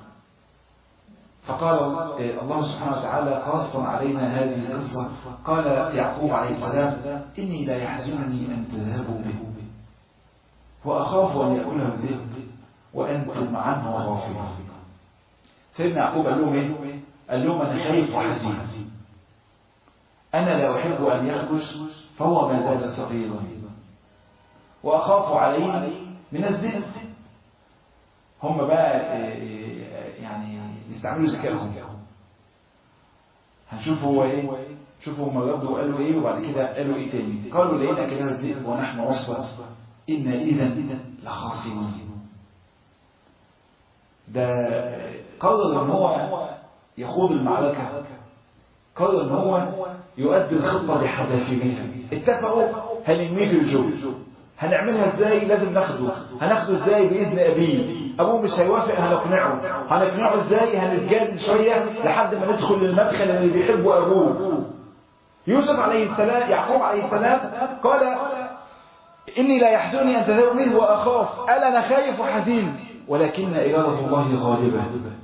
فقال الله سبحانه وتعالى قاصا علينا هذه القصة، قال يعقوب عليه السلام: إني لا يحزنني أن تذهبوا به وأخاف أن يأكله الذئب وأنتم عنه غافلون. سيدنا يعقوب قال لهم إيه؟ قال لهم أنا خايف وحزين، أنا لا أحب أن يخرج فهو ما زال صغيرا، وأخاف عليه من الذئب. هم بقى يعني يستعملوا ذكائهم. هنشوف هو إيه، شوفوا هم ردوا وقالوا إيه وبعد كده قالوا إيه تاني. قالوا لقينا كلام الذئب ونحن عصبة إنا إذا لخاسرون. ده قرر ان هو يخوض المعركة، قرر ان هو يؤدي الخطة بحذافيرها. اتفقوا هنرميه في الجو، هنعملها ازاي؟ لازم ناخده. هناخده ازاي؟ باذن ابيه. ابوه مش هيوافق، هنقنعه. هنقنعه ازاي؟ هنتجادل شويه لحد ما ندخل للمدخل اللي بيحبه ابوه. يوسف عليه السلام يعقوب عليه السلام قال: اني لا يحزنني ان تذهبوا به واخاف. قال انا خايف وحزين ولكن إرادة الله غالبة.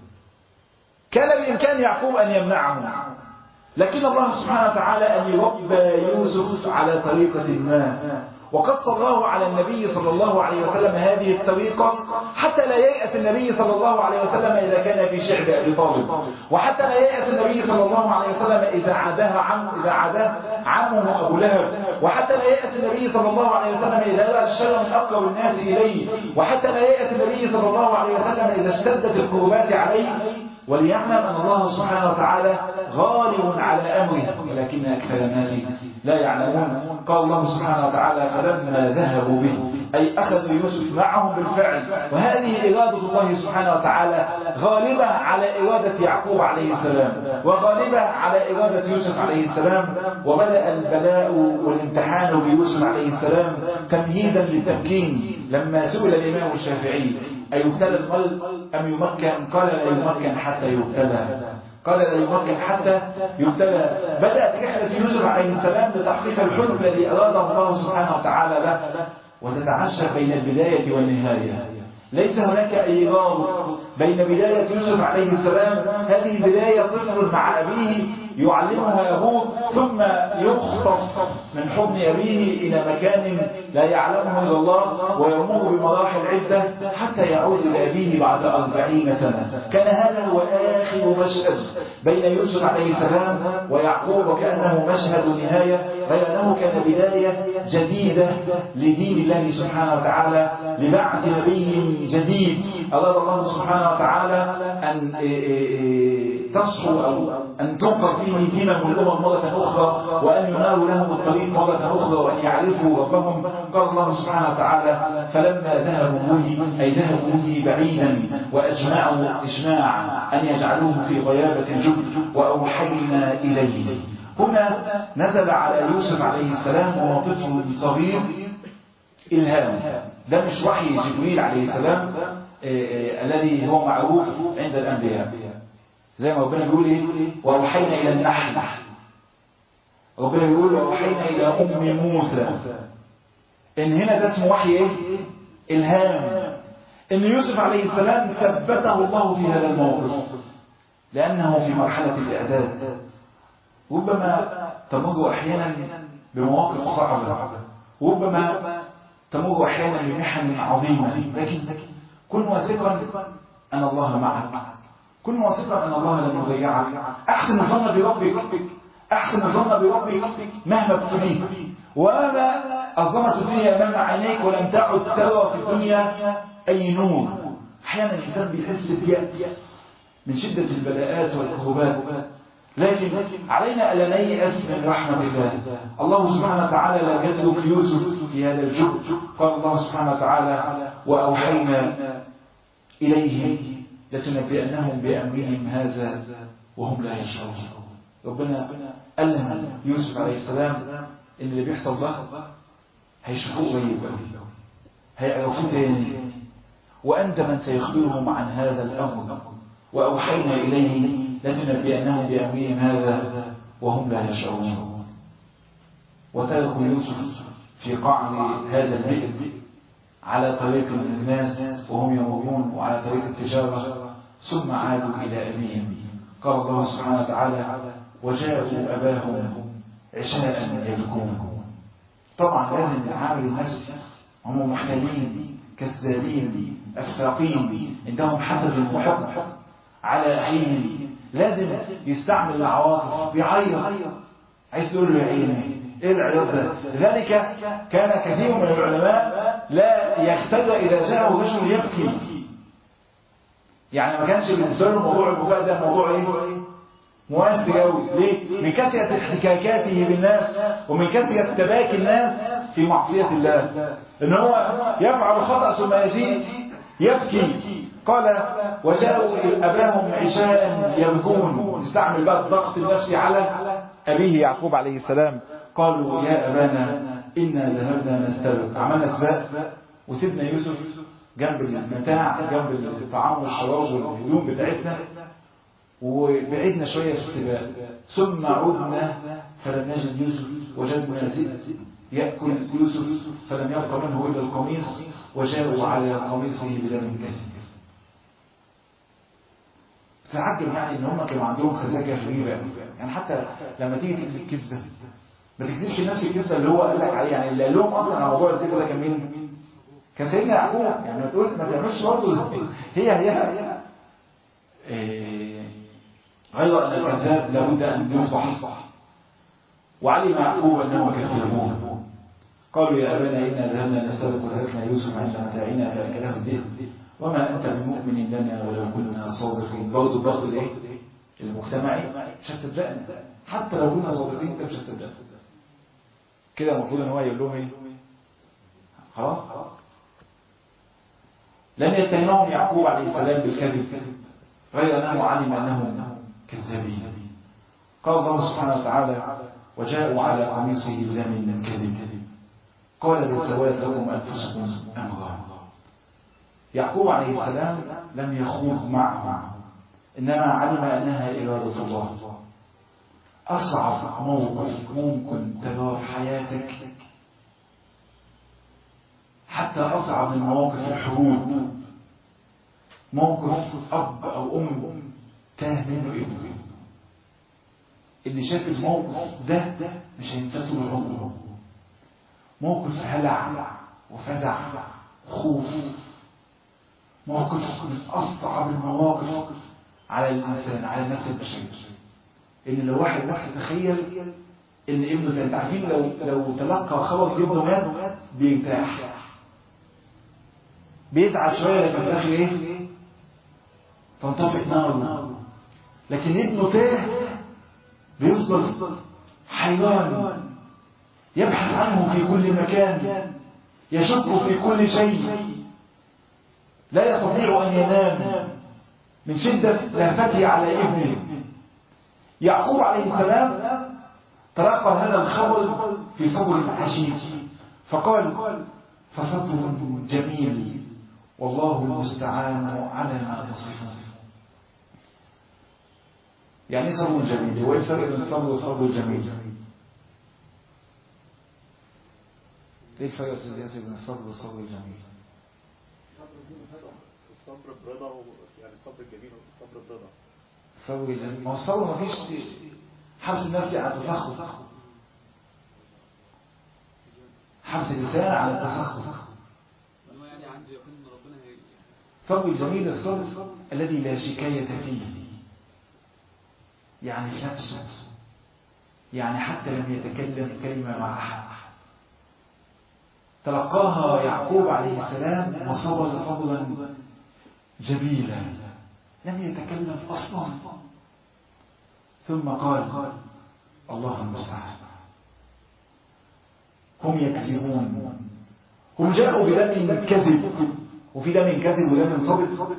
كان بإمكان يعقوب أن يمنعه، لكن الله سبحانه وتعالى أن يربى يوسف على طريقة ما. وقص الله على النبي صلى الله عليه وسلم هذه الطريقة حتى لا ييأس النبي صلى الله عليه وسلم إذا كان في شعب أبي طالب، وحتى لا ييأس النبي صلى الله عليه وسلم إذا عادها عم إذا عاداه عمه أبو لهب، وحتى لا ييأس النبي صلى الله عليه وسلم إذا رأى الشر من أقرب الناس إليه، وحتى لا ييأس النبي صلى الله عليه وسلم إذا اشتدت الكربات عليه. وليعلم أن الله سبحانه وتعالى غالب على أمره ولكن أكثر الناس لا يعلمون. قال الله سبحانه وتعالى: فلما ذهبوا به أي أخذوا يوسف معهم بالفعل. وهذه إرادة الله سبحانه وتعالى غالبة على إرادة يعقوب عليه السلام وغالبة على إرادة يوسف عليه السلام. وبدأ البلاء والامتحان بيوسف عليه السلام تمهيدا للتمكين. لما سئل الإمام الشافعي: أيبتلى المرء أم يمكن؟ قال لا يمكن حتى يبتلى. قال لا يمكن حتى يبتلى. بدأت رحلة يوسف عليه السلام لتحقيق الحلم الذي أراده الله سبحانه وتعالى له، وتتعشى بين البداية والنهاية. ليس هناك أي رابط بين بداية يوسف عليه السلام، هذه البداية طفل مع أبيه يعلمها أبوه، ثم يخطف من حضن أبيه إلى مكان لا يعلمه إلا الله ويرموه بمراحل عدة حتى يعود إلى أبيه بعد أربعين سنة. كان هذا هو آخر مشهد بين يوسف عليه السلام ويعقوب، وكأنه مشهد نهاية، غير أنه كان بداية جديدة لدين الله سبحانه وتعالى، لبعث نبي جديد. أراد الله سبحانه سبحانه وتعالى أن تصحو أو أن تنقر فيه همم الأمم مرة أخرى، وأن يناروا لهم الطريق مرة أخرى، وأن يعرفوا ربهم. قال الله سبحانه وتعالى: فلما ذهبوا به أي ذهبوا به بعيدا وأجمعوا إجماعا أن يجعلوه في غيابة الجب وأوحينا إليه. هنا نزل على يوسف عليه السلام وهو طفل صغير إلهام. ده مش وحي جبريل عليه السلام الذي هو معروف عند الأنبياء، زي ما ربنا بيقول ايه: وأوحينا إلى النحل. ربنا بيقول: وأوحينا إلى أم موسى. إن هنا ده اسمه وحي ايه؟ إلهام. إن يوسف عليه السلام ثبته الله في هذا الموقف لأنه في مرحلة الإعداد. ربما تمر أحيانا بمواقف صعبة، وربما تمر أحيانا بمحن عظيمة، لكن كن واثقا أن الله معك، كن واثقا أن الله لن يضيعك. أحسن الظن بربك، أحسن الظن بربك مهما ابتليت، وما أظلمت الدنيا أمام عينيك ولم تعد ترى في الدنيا أي نور. أحيانا الإنسان بيحس بيأس من شدة البلاءات والكروبات، لكن علينا ألا نيأس من رحمة الله. الله سبحانه وتعالى لا يترك يوسف في هذا الجب. قال الله سبحانه وتعالى: وأوحينا إليه لتنبئنهم بأمرهم هذا وهم لا يشعرون. ربنا ألهم يوسف عليه السلام إن اللي بيحصل ده هيشوفوه قريب، هيعرفوه تاني، وأنت من سيخبرهم عن هذا الأمر. وأوحينا إليه لتنبئنهم بأمرهم هذا وهم لا يشعرون. وتركوا يوسف في قعر هذا البئر على طريق الناس وهم يمرون وعلى طريق التجارة، ثم عادوا إلى أبيهم. قال الله سبحانه وتعالى: وجاءوا أباهم عشاء يبكون. طبعا لازم نعامل الناس، هم محتالين كذابين أفاقين، عندهم حسد وحقد على أخيهم، لازم يستعمل العواطف، بيعيط، عايز تقول له يا عيني ايه العياط ده؟ لذلك كان كثير من العلماء لا يختدى إذا جاءه رجل يبكي، يعني ما كانش بالنسبة له موضوع البكاء ده موضوع ايه؟ مؤثر قوي. ليه؟ من كثرة احتكاكاته بالناس ومن كثرة تباكي الناس في معصية الله، ان هو يفعل خطأ ثم يجي يبكي. قال: وجاءوا أباهم عشاء يبكون. استعمل بقى الضغط النفسي على أبيه يعقوب عليه السلام. قالوا: يا أبانا إنا ذهبنا نستبق. عملنا سباق وسيبنا يوسف جنب المتاع، جنب الطعام والشراب والهدوم بتاعتنا، وبعدنا شوية في السباق. ثم عدنا فلم نجد يوسف، وجدنا ذئب يأكل يوسف فلم يبق منه إلا القميص، وجاءوا على قميصه بدم كثير. تعجب يعني ان هم كانوا عندهم سذاجه غريبه، يعني حتى لما تيجي تكذب كذبه ما تكذبش نفس الكذبه اللي هو قال لك عليه. يعني اللي قال لهم اصلا على موضوع الزيت ده كان مين؟ كان سيدنا يعقوب. يعني ما تقول ما تعملش برضه هي هي غير ان الكذاب لابد ان يصبح. وعلم يعقوب انهم كذابون. قالوا: يا ابانا انا ذهبنا نستبق وتركنا يوسف عند متاعنا فاكله الذئب وما أنت بمؤمن لنا ولو كنا صادقين. برضه الضغط الايه؟ المجتمعي مش هتصدقنا، حتى لو كنا صادقين انت مش هتصدقنا. كده المفروض ان هو يقول لهم ايه؟ خلاص لم يتهمهم يعقوب عليه السلام بالكذب، غير انه علم انهم كذابين. قال الله سبحانه وتعالى: وجاءوا على قميصه بدم من كذب قال بل سولت لكم انفسكم امرا. يعقوب عليه السلام لم يخوض معه، إنما علم أنها إرادة الله. أصعب موقف ممكن تراه في حياتك، حتى أصعب من مواقف الحروب، موقف أب أو أم تاه منه ابنه، اللي شاف الموقف ده مش هينساه طول عمره. موقف هلع وفزع خوف، موقف من أصعب المواقف على الإنسان، على النفس البشرية. إن لو واحد بس تخيل إن ابنه، أنت عارفين لو لو تلقى خبر ابنه مات بيرتاح، بيزعل شوية لكن في الآخر إيه؟ تنطفئ ناره، لكن ابنه تاه بيفضل حيران يبحث عنه في كل مكان، يشك في كل شيء، لا يستطيع أن ينام من شدة لهفته على ابنه. يعقوب عليه السلام تلقى هذا الخبر في صبر عجيب، فقال فصبر جميل والله المستعان على ما تصفون. يعني صبر جميل، هو ايه الفرق بين الصبر والصبر الجميل؟ ايه الفرق يا استاذ ياسر بين الصبر والصبر الجميل؟ الصبر برضا، يعني الصبر الجميل والصبر برضا. الصبر الجميل، ما هو الصبر ما فيش حبس النفس عن التسخط، حبس اللسان عن التسخط. الصبر الجميل الصبر الذي لا شكاية فيه، يعني في نفسه، يعني حتى لم يتكلم كلمة مع أحد. تلقاها يعقوب عليه السلام وصبر صبرا جميلا، لم يتكلم أصلا، ثم قال الله المستعان. هم يكذبون، هم جاءوا بدم كذب، وفي دم كذب ودم صبت.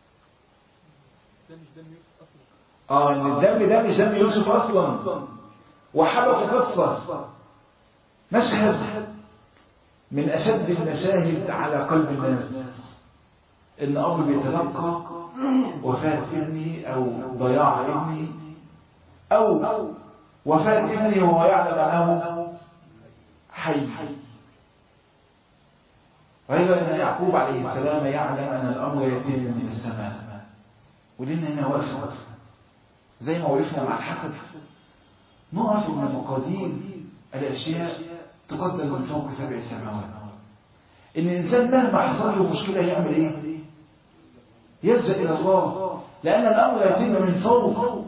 اه ان الدم ده مش دم يوسف اصلا، وحبكوا قصه، مشهد من اشد المشاهد على قلب الناس، ان اب بيتلقى وفاه ابنه او ضياع ابنه او وفاه ابنه وهو يعلم انه حي. وأيضا أن يعقوب عليه السلام يعلم أن الأمر يتم من السماء، ولنا هنا وقفة زي ما وقفنا مع الحسد، نقف من مقادير الأشياء تقدر من فوق سبع سماوات. إن الإنسان مهما حصل له مشكلة يعمل إيه؟ يلجأ إلى الله، لأن الأمر يتم من فوق.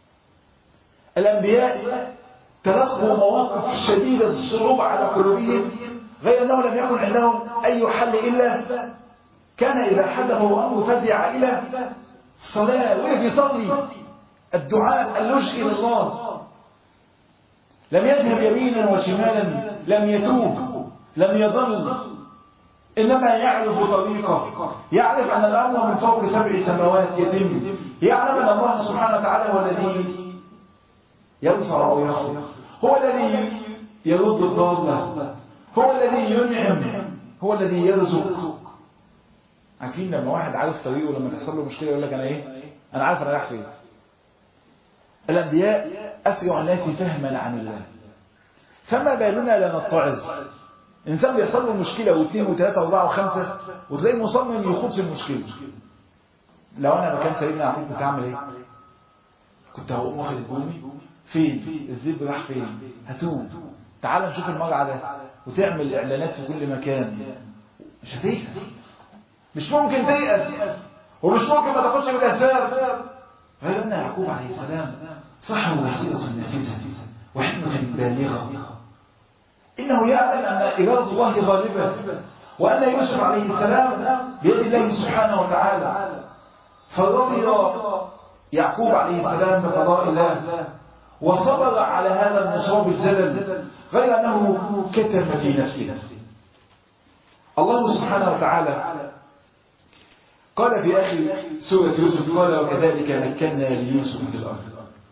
الأنبياء تلقوا مواقف شديدة الصعوبة على قلوبهم، غير أنه لم يكن عندهم أي حل إلا كان إذا حدثه أمر فزع إلى الصلاة، وقف يصلي، الدعاء، اللجء إلى الله. لم يذهب يمينا وشمالا، لم يتوب، لم يضل، إنما يعرف طريقه، يعرف أن الأمر من فوق سبع سماوات يتم، يعلم أن الله سبحانه وتعالى هو الذي يرفع ويخفض، هو الذي يرد الضالة، هو الذي ينعم، هو الذي يرزق. عارفين لما واحد عارف طريقه لما تحصل له مشكلة يقول لك أنا إيه؟ أنا عارف أنا رايح فين. الأنبياء أسرع الناس فهما عن الله، فما بالنا لا نتعظ. إنسان بيحصل له مشكلة واثنين وثلاثة وأربعة وخمسة وتلاقي مصمم يخوض في المشكلة. لو أنا مكان سيدنا يعقوب كنت أعمل إيه؟ كنت هقوم واخد الجومي، فين؟ الذئب راح فين؟ هتوب، تعال نشوف المرعى ده، وتعمل إعلانات في كل مكان. مش هتيأس، مش ممكن تيأس، ومش ممكن ما تاخدش بالأسباب. غير أن يعقوب عليه السلام صحه وسيرة نافذة وحكمة بالغة، إنه يعلم أن إرادة الله غالبة، وأن يوسف عليه السلام بيد الله سبحانه وتعالى. فرضي يعقوب عليه السلام بقضاء الله وصبر على هذا المصاب الجلل، غير أنه كتم في نفسه. الله سبحانه وتعالى قال في آخر سورة يوسف قال وكذلك مكنا ليوسف في الأرض.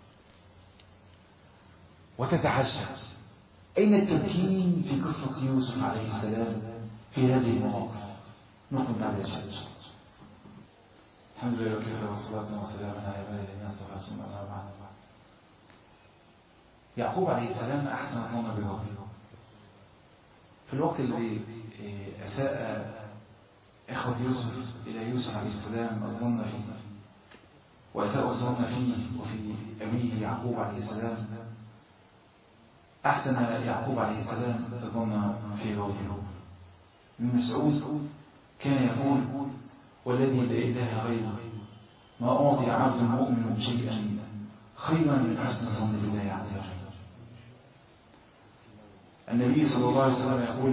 وتتعجب أين التمكين في قصة يوسف عليه السلام في هذه المواقف؟ نقول بعد الشيء. الحمد لله وكفى والصلاة والسلام على عباد الناس ورسول الله بعد. يعقوب عليه السلام أحسن الظن بربه في الوقت الذي أساء إخوة يوسف إلى يوسف عليه السلام الظن فيه، وأساء الظن فيه وفي أبيه يعقوب عليه السلام. أحسن يعقوب عليه السلام الظن في ربه. ابن مسعود كان يقول والذي لا إله غيره ما أعطي عبد مؤمن شيئا خيرا من حسن الظن بالله عز وجل. النبي صلى الله عليه وسلم يقول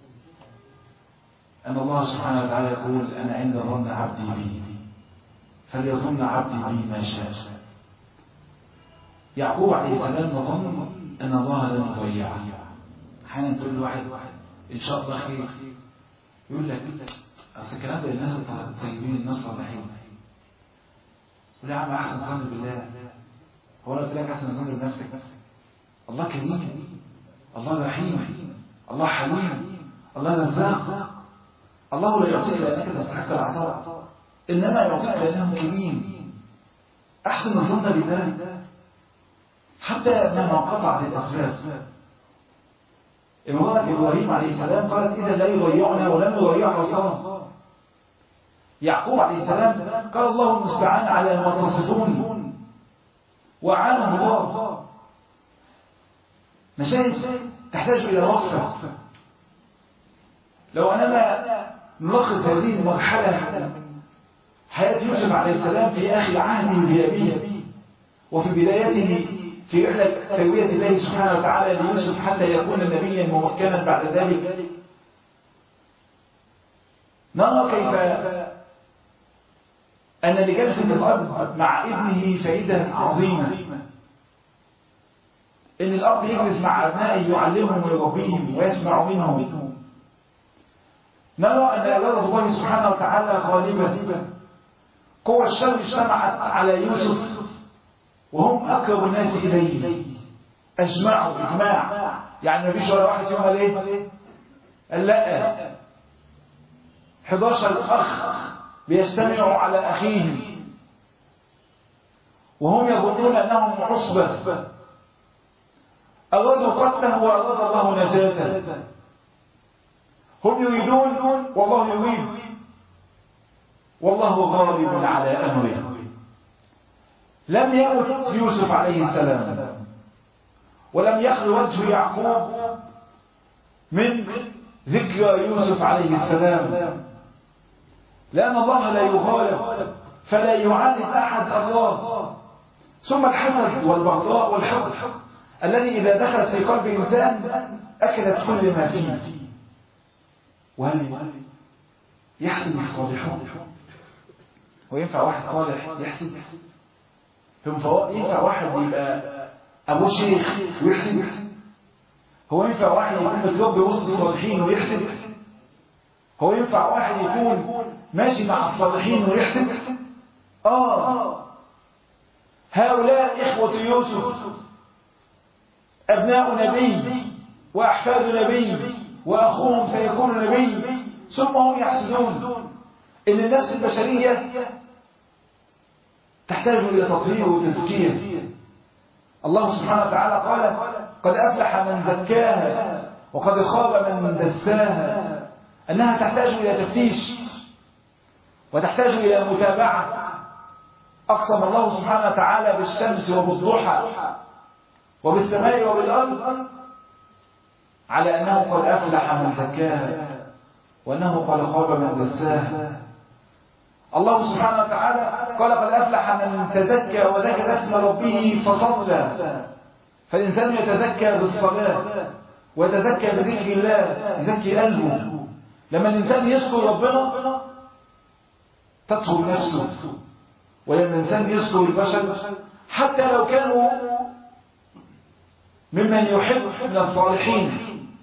أن الله سبحانه وتعالى يقول أنا عند ظن عبدي بي فليظن عبدي بي ما شاء. يعقوب عليه السلام ظن أن الله لن يضيعه. أحيانا تقول لواحد إن شاء الله خير، يقول لك أصل الكلام ده الناس الطيبين الناس الصالحين. يقول يا عم أحسن ظن بالله. هو أنا قلت لك أحسن ظن بنفسك؟ الله كريم، الله رحيم، الله حليم، الله رزاق. الله لا يعطيك لأنك تستحق العطاء، إنما يعطيك لأنه كريم. أحسن الظن بالله حتى مهما قطعت الأسباب. امرأة إبراهيم عليه السلام قالت إذا لا يضيعنا ولم يضيعنا الله. يعقوب عليه السلام قال الله المستعان على ما تصفون، وأعانه الله. مشاهد تحتاج إلى وقفة. لو أننا نلخص هذه المرحلة حياة يوسف عليه السلام في آخر عهده بأبيه وفي بدايته في رحلة تربية الله سبحانه وتعالى ليوسف حتى يكون نبيا ممكنا بعد ذلك، نرى كيف أن لجلسة الأب مع ابنه فائدة عظيمة. إن الأب يجلس مع أبنائه يعلمهم ويربيهم ويسمع منهم. نرى أن إرادة الله سبحانه وتعالى غالبة. قوى الشر اجتمعت على يوسف وهم أقرب الناس إليه، أجمعوا إجماع. يعني ما فيش ولا واحد فيهم قال إيه؟ قال لا. إحدى عشر أخ بيجتمعوا على أخيهم وهم يظنون أنهم عصبة، أرادوا قتله وأراد الله نجاته. هم يريدون والله يريد، والله غالب على أمره. لم يمت يوسف عليه السلام ولم يخلو وجه يعقوب من ذكرى يوسف عليه السلام، لأن الله لا يغالب فلا يعاند أحد الله. ثم الحسد والبغضاء والحقد الذي إذا دخل في قلب إنسان أكلت كل ما فيه. وهل يحسد الصالحون؟ وينفع واحد صالح يحسد؟ ينفع واحد يبقى أبو شيخ ويحسد؟ هو ينفع واحد يكون متربي وسط الصالحين ويحسد؟ هو ينفع واحد يكون ماشي مع الصالحين ويحسد؟ آه هؤلاء إخوة يوسف، أبناء نبي وأحفاد نبي وأخوهم سيكون نبي، ثم هم يحسدون. إن النفس البشرية تحتاج إلى تطهير وتزكية. الله سبحانه وتعالى قال قد أفلح من زكاها وقد خاب من دساها. أنها تحتاج إلى تفتيش وتحتاج إلى متابعة. أقسم الله سبحانه وتعالى بالشمس وبالضحى وبالسماء وبالأرض على أنه قد أفلح من زكاها وأنه قد خاب من دساها. الله سبحانه وتعالى قال قد أفلح من تزكى وذكر اسم ربه فصلى. فالإنسان يتزكى بالصلاة ويتزكى بذكر الله، يزكي قلبه. لما الإنسان يذكر ربنا تطهر نفسه، ولما الإنسان يذكر البشر حتى لو كانوا ممن يحب من الصالحين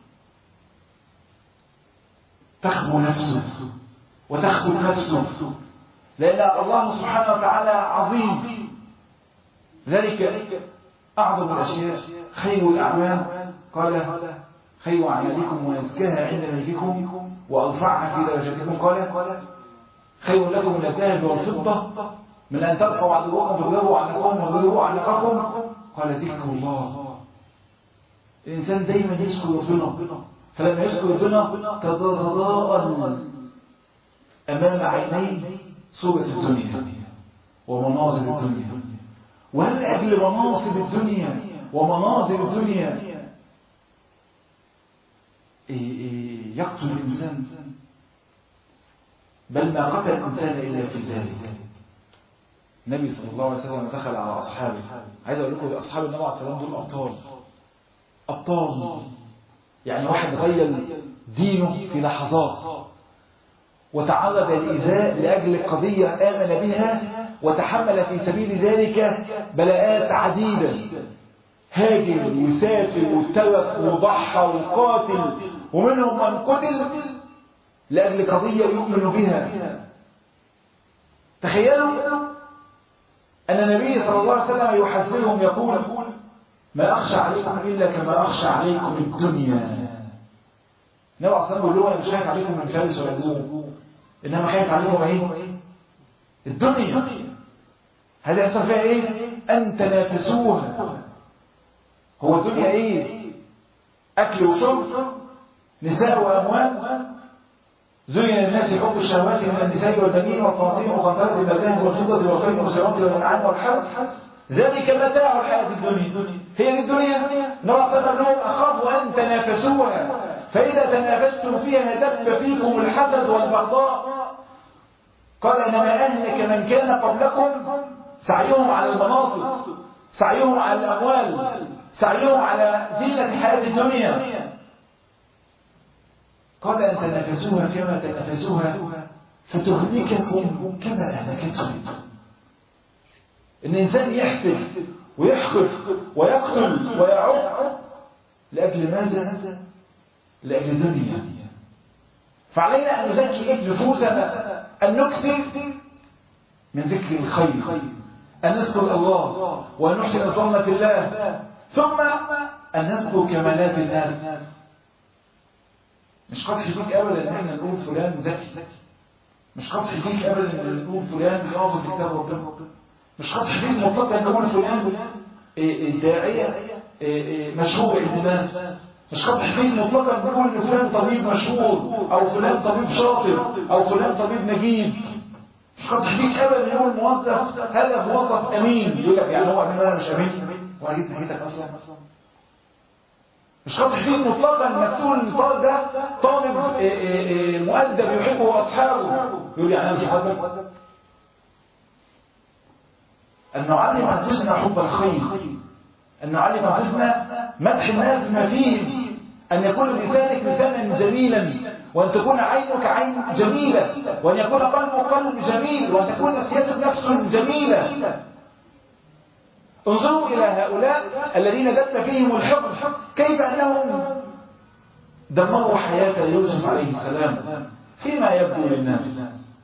تخبو نفسه وتخبو نفسه، لأن الله سبحانه وتعالى عظيم. ذلك أعظم الأشياء. خير الأعمال قال خير أعمالكم وأزكاها عند ملككم وأرفعها في درجتكم. قال خير لكم من الذهب والفضة من أن تلقوا عدوكم فاضربوا عنقهم واضربوا عنقكم. قال ذكر الله. الإنسان دايما يذكر ربنا، فلما يذكر ربنا تتضاءل أمام عينيه صورة الدنيا ومناظر الدنيا. وهل أجل مناصب الدنيا ومناظر الدنيا يقتل الإنسان؟ بل ما قتل الإنسان إلا في ذلك. النبي صلى الله عليه وسلم دخل على أصحابه. عايز أقول لكم أصحاب النبي عليه الصلاة والسلام دول أبطال أبطال. يعني واحد غير دينه في لحظات وتعرض للإيذاء لأجل قضية آمن بها وتحمل في سبيل ذلك بلاءات عديدة، هاجر وسافر وترك وضحى وقاتل، ومنهم من قتل لأجل قضية يؤمن بها. تخيلوا أن النبي صلى الله عليه وسلم يحذرهم يقول: ما أخشى عليكم إلا كما أخشى عليكم الدنيا. النبي عليه الصلاة والسلام يقول: أنا مش خايف عليكم من فارس ولا الروم، إنما خايف عليكم إيه؟ الدنيا. هذا يحصل فيها إيه؟ أن تنافسوها. هو الدنيا إيه؟ أكل وشرب، نساء وأموال. زين الناس حب الشهوات من النساء والبنين والقناطير المقنطرة من الذهب والفضة والخيل والسماوات والأنعام والحرث، ذلك متاع الحياة الدنيا. هي دي الدنيا. النبي صلى الله عليه وسلم: أخاف أن تنافسوها، فإذا تنافستم فيها دب فيكم الحسد والبغضاء. قال: إنما أهلك من كان قبلكم سعيهم على المناصب، سعيهم على الأموال، سعيهم على زينة الحياة الدنيا. قال: أن تنافسوها كما تنافسوها فتهلككم كما أهلكتهم. إن الإنسان يحسد ويحقد ويقتل ويعق لأجل ماذا؟ لأجل الدنيا. فعلينا أن نزكي نفوسنا، أن نكثر من ذكر الخير، أن نذكر الله وأن نحسن الظن في الله، ثم أن نذكر كمالات الناس. مش قدح فيك أبدا أن احنا نقول فلان ذكي، مش قدح فيك أبدا أن نقول فلان يحفظ كتاب ربنا، مش قدح فيك مطلقا أن نقول فلان داعية مشهور عند الناس، مش قدح فيك مطلقا أن نقول أن فلان طبيب مشهور أو فلان طبيب شاطر أو فلان طبيب نجيب. مش قدح فيك أبدا يقول موظف هذا موظف أمين، يقول لك يعني هو أمين وأنا مش أمين، وأنا جيت ناحيتك أصلا. مش خاطر فيه مطلقا انك تقول الطالب ده طالب مؤدب يحبه اصحابه، يقول يعني انا مش حابب. ان نعلم انفسنا حب الخير، ان نعلم انفسنا مدح الناس بما فيهم، ان يكون لسانك لسانا جميلا، وان تكون عينك عين جميله، وان يكون قلبك قلب جميل، وان تكون نفسيتك نفس جميله. انظروا إلى هؤلاء الذين دب فيهم الحب، كيف أنهم دمروا حياة يوسف عليه السلام فيما يبدو للناس.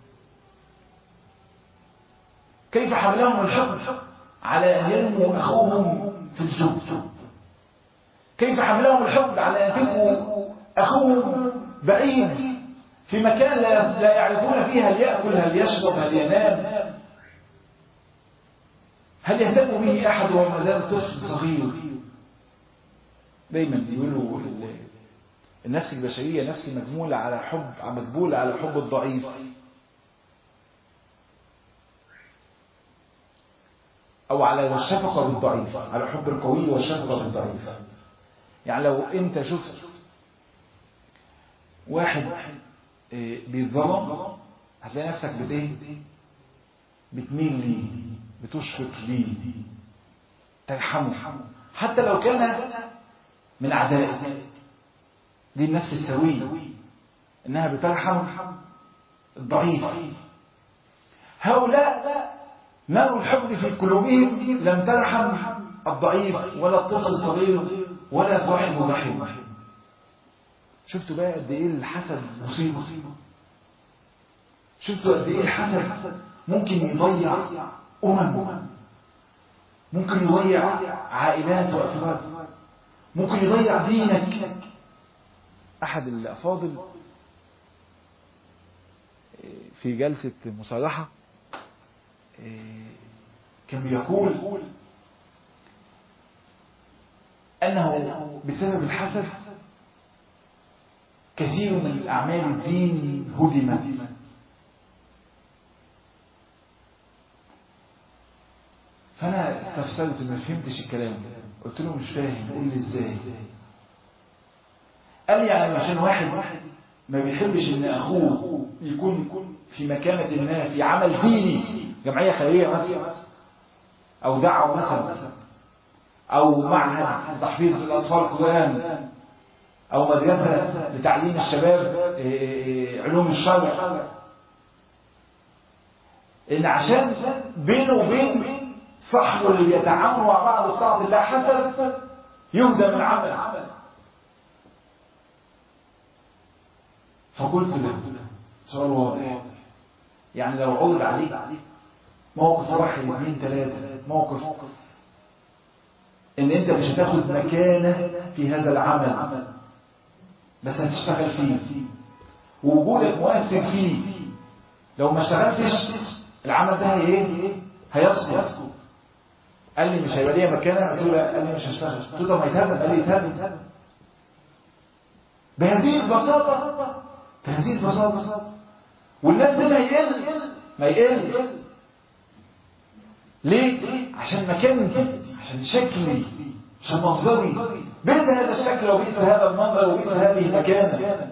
كيف حملهم الحب على أن يرموا أخوهم في الجب، كيف حملهم الحب على أن يتركوا أخوهم بعيد في مكان لا يعرفون فيه هل يأكل هل يشرب هل ينام، هل يهتم به أحد وهو ما زال طفل صغير. دايما يقولوا النفس البشرية نفس مجمولة على حب مجبولة على حب الضعيف. أو على الشفقة بالضعيف، على حب القوي والشفقة بالضعيف. يعني لو أنت شفت واحد بيتظلم هتلاقي نفسك بتيه بتميل ليه، بتشفق ليه، ترحمه حتى لو كان من أعدائك. دي النفس السوية، إنها بترحم الضعيف. هؤلاء نار الحقد في قلوبهم لم ترحم الضعيف ولا الطفل الصغير ولا صاحب الرحم. شفتوا بقى قد ايه الحسد مصيبة؟ شفتوا قد ايه الحسد ممكن يضيع أمم، ممكن يضيع عائلات وأفراد، ممكن يضيع دينك. أحد الأفاضل في جلسة مصالحة كان بيقول أنه بسبب الحسد كثير من الأعمال الدين هدمت. فأنا استفسرت ما فهمتش الكلام، قلت له مش فاهم، قول لي ازاي؟ قال لي يعني عشان واحد ما بيحبش ان اخوه يكون في مكانة ما في عمل ديني، جمعية خيرية مثلا او دعوة مثلا او معهد تحفيظ الاطفال القرآن او مدرسة لتعليم الشباب علوم الشرع، إن عشان بينه وبين صاحبه اللي بيتعاملوا مع بعض في طاعة الله حسد يهدم العمل. فقلت له سؤال واضح، يعني لو عرض عليك موقف واحد اثنين ثلاثة، موقف ان انت مش هتاخد مكانه في هذا العمل بس هتشتغل فيه ووجودك مؤثر فيه، لو ما اشتغلتش العمل ده ايه هيسقط. قال لي مش هيبقى ليا مكانه، قلت له قال لي مش هشتغل، قلت له طب ما يتهدم، قال لي يتهدم. بهذه البساطه بهذه البساطه والناس دي ما يقل ما يقل ليه؟ عشان مكاني، عشان شكلي، عشان منظري، بيت هذا الشكل وبيت هذا المنظر وبيت هذه المكانة.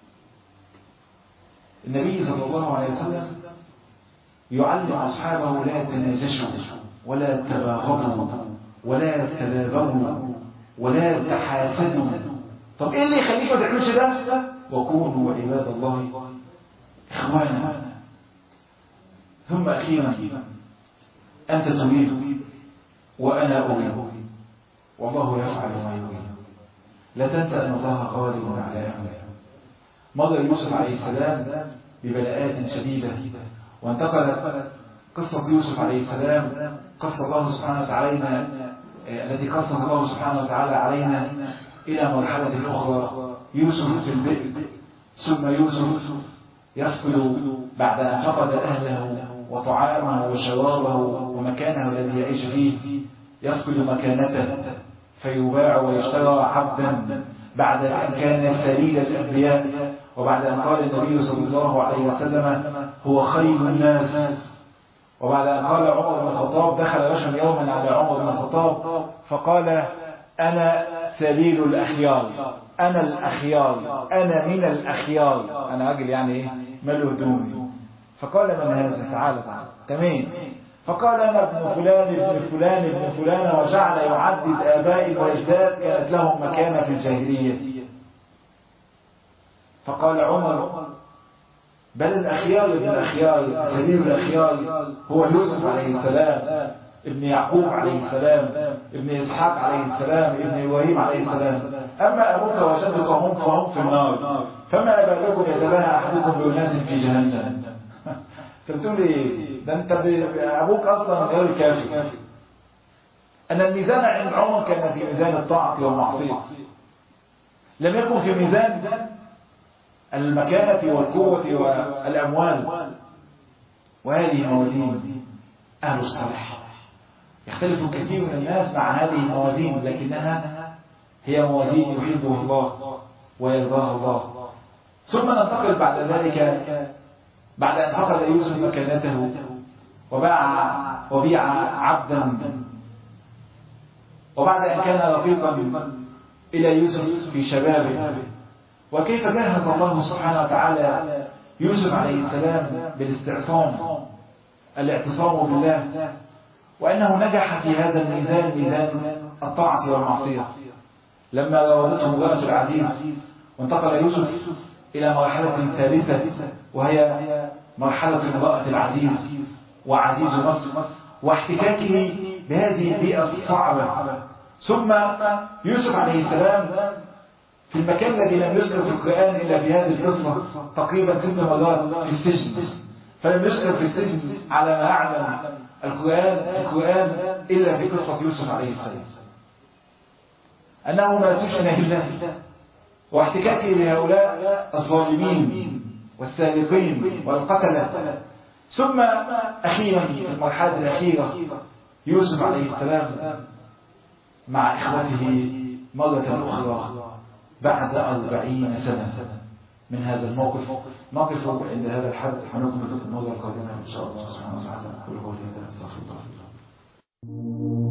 النبي صلى الله عليه وسلم يعلم أصحابه لا تناجشوا ولا تباغضوا ولا تدابروا ولا تحاسدوا. طب ايه اللي يخليك ما تعملش ده؟ وكونوا عباد الله إخوانا. ثم أخيرا أنت تريد وأنا أريد والله يفعل ما يريد. لا تنسى أن الله غالب على أمره. مضى يوسف عليه السلام ببلاءات شديدة، وانتقلت قصة يوسف عليه السلام قصة الله سبحانه وتعالى التي قصة الله سبحانه وتعالى علينا إلى مرحلة أخرى. يوسف في البئر، ثم يوسف يفقد بعد أن فقد أهله وطعامه وشرابه ومكانه الذي يعيش فيه، يفقد مكانته فيباع ويشترى عبدا بعد أن كان سليل الأنبياء، وبعد أن قال النبي صلى الله عليه وسلم هو خير الناس، وبعد أن قال عمر بن الخطاب دخل رجل يوما على عمر بن الخطاب فقال أنا سليل الأخيار، أنا الأخيار، أنا من الأخيار، أنا راجل يعني إيه ماله هدومي. فقال من هذا؟ تعالى تعالى تمام. فقال أنا ابن فلان ابن فلان ابن فلان، وجعل يعدد آبائي وأجداد كانت لهم مكانة في الجاهلية. فقال عمر بل الأخيار ابن الأخيار، سليل الأخيار هو يوسف عليه السلام، ابن يعقوب عليه السلام، ابن إسحاق عليه السلام، ابن إبراهيم عليه السلام. أما أبوك وجدك هم فهم في النار، فما بالكم يتباهى أحدكم بأناس في جهنم. فبتقول إيه؟ ده أنت أبوك أصلا غير كافر. أن الميزان عند عمر كان في ميزان الطاعة والمعصية، لم يكن في ميزان المكانة والقوة والأموال. وهذه موازين أهل الصالح. يختلف كثير من الناس مع هذه الموازين، لكنها هي موازين يحبها الله ويرضاها الله. ثم ننتقل بعد ذلك بعد أن فقد يوسف مكانته وباع وبيع عبدا، وبعد أن كان رفيقا إلى يوسف في شبابه، وكيف جهز الله سبحانه وتعالى يوسف عليه السلام بالاستعصام، الاعتصام بالله، وأنه نجح في هذا الميزان، ميزان الطاعة والمعصية. لما راودته امرأة العزيز وانتقل يوسف إلى مرحلة ثالثة، وهي مرحلة امرأة العزيز وعزيز مصر واحتكاكه بهذه البيئة الصعبة. ثم يوسف عليه السلام في المكان الذي لم يذكر في القرآن إلا في هذه القصة تقريبا ست مرات في السجن، فلم يذكر في السجن على ما أعلم القرآن في القرآن إلا في قصة يوسف عليه السلام، أنه ما سجن إلا واحتكاكه بهؤلاء الظالمين والسارقين والقتلة. ثم أخيرا في المرحلة الأخيرة يوسف عليه السلام مع إخوته مرة أخرى بعد أربعين سنة من هذا الموقف. موقف عند هذا الحد، هنكمل المرة القادمة إن شاء الله سبحانه وتعالى. أقول قولي هذا، أستغفر الله.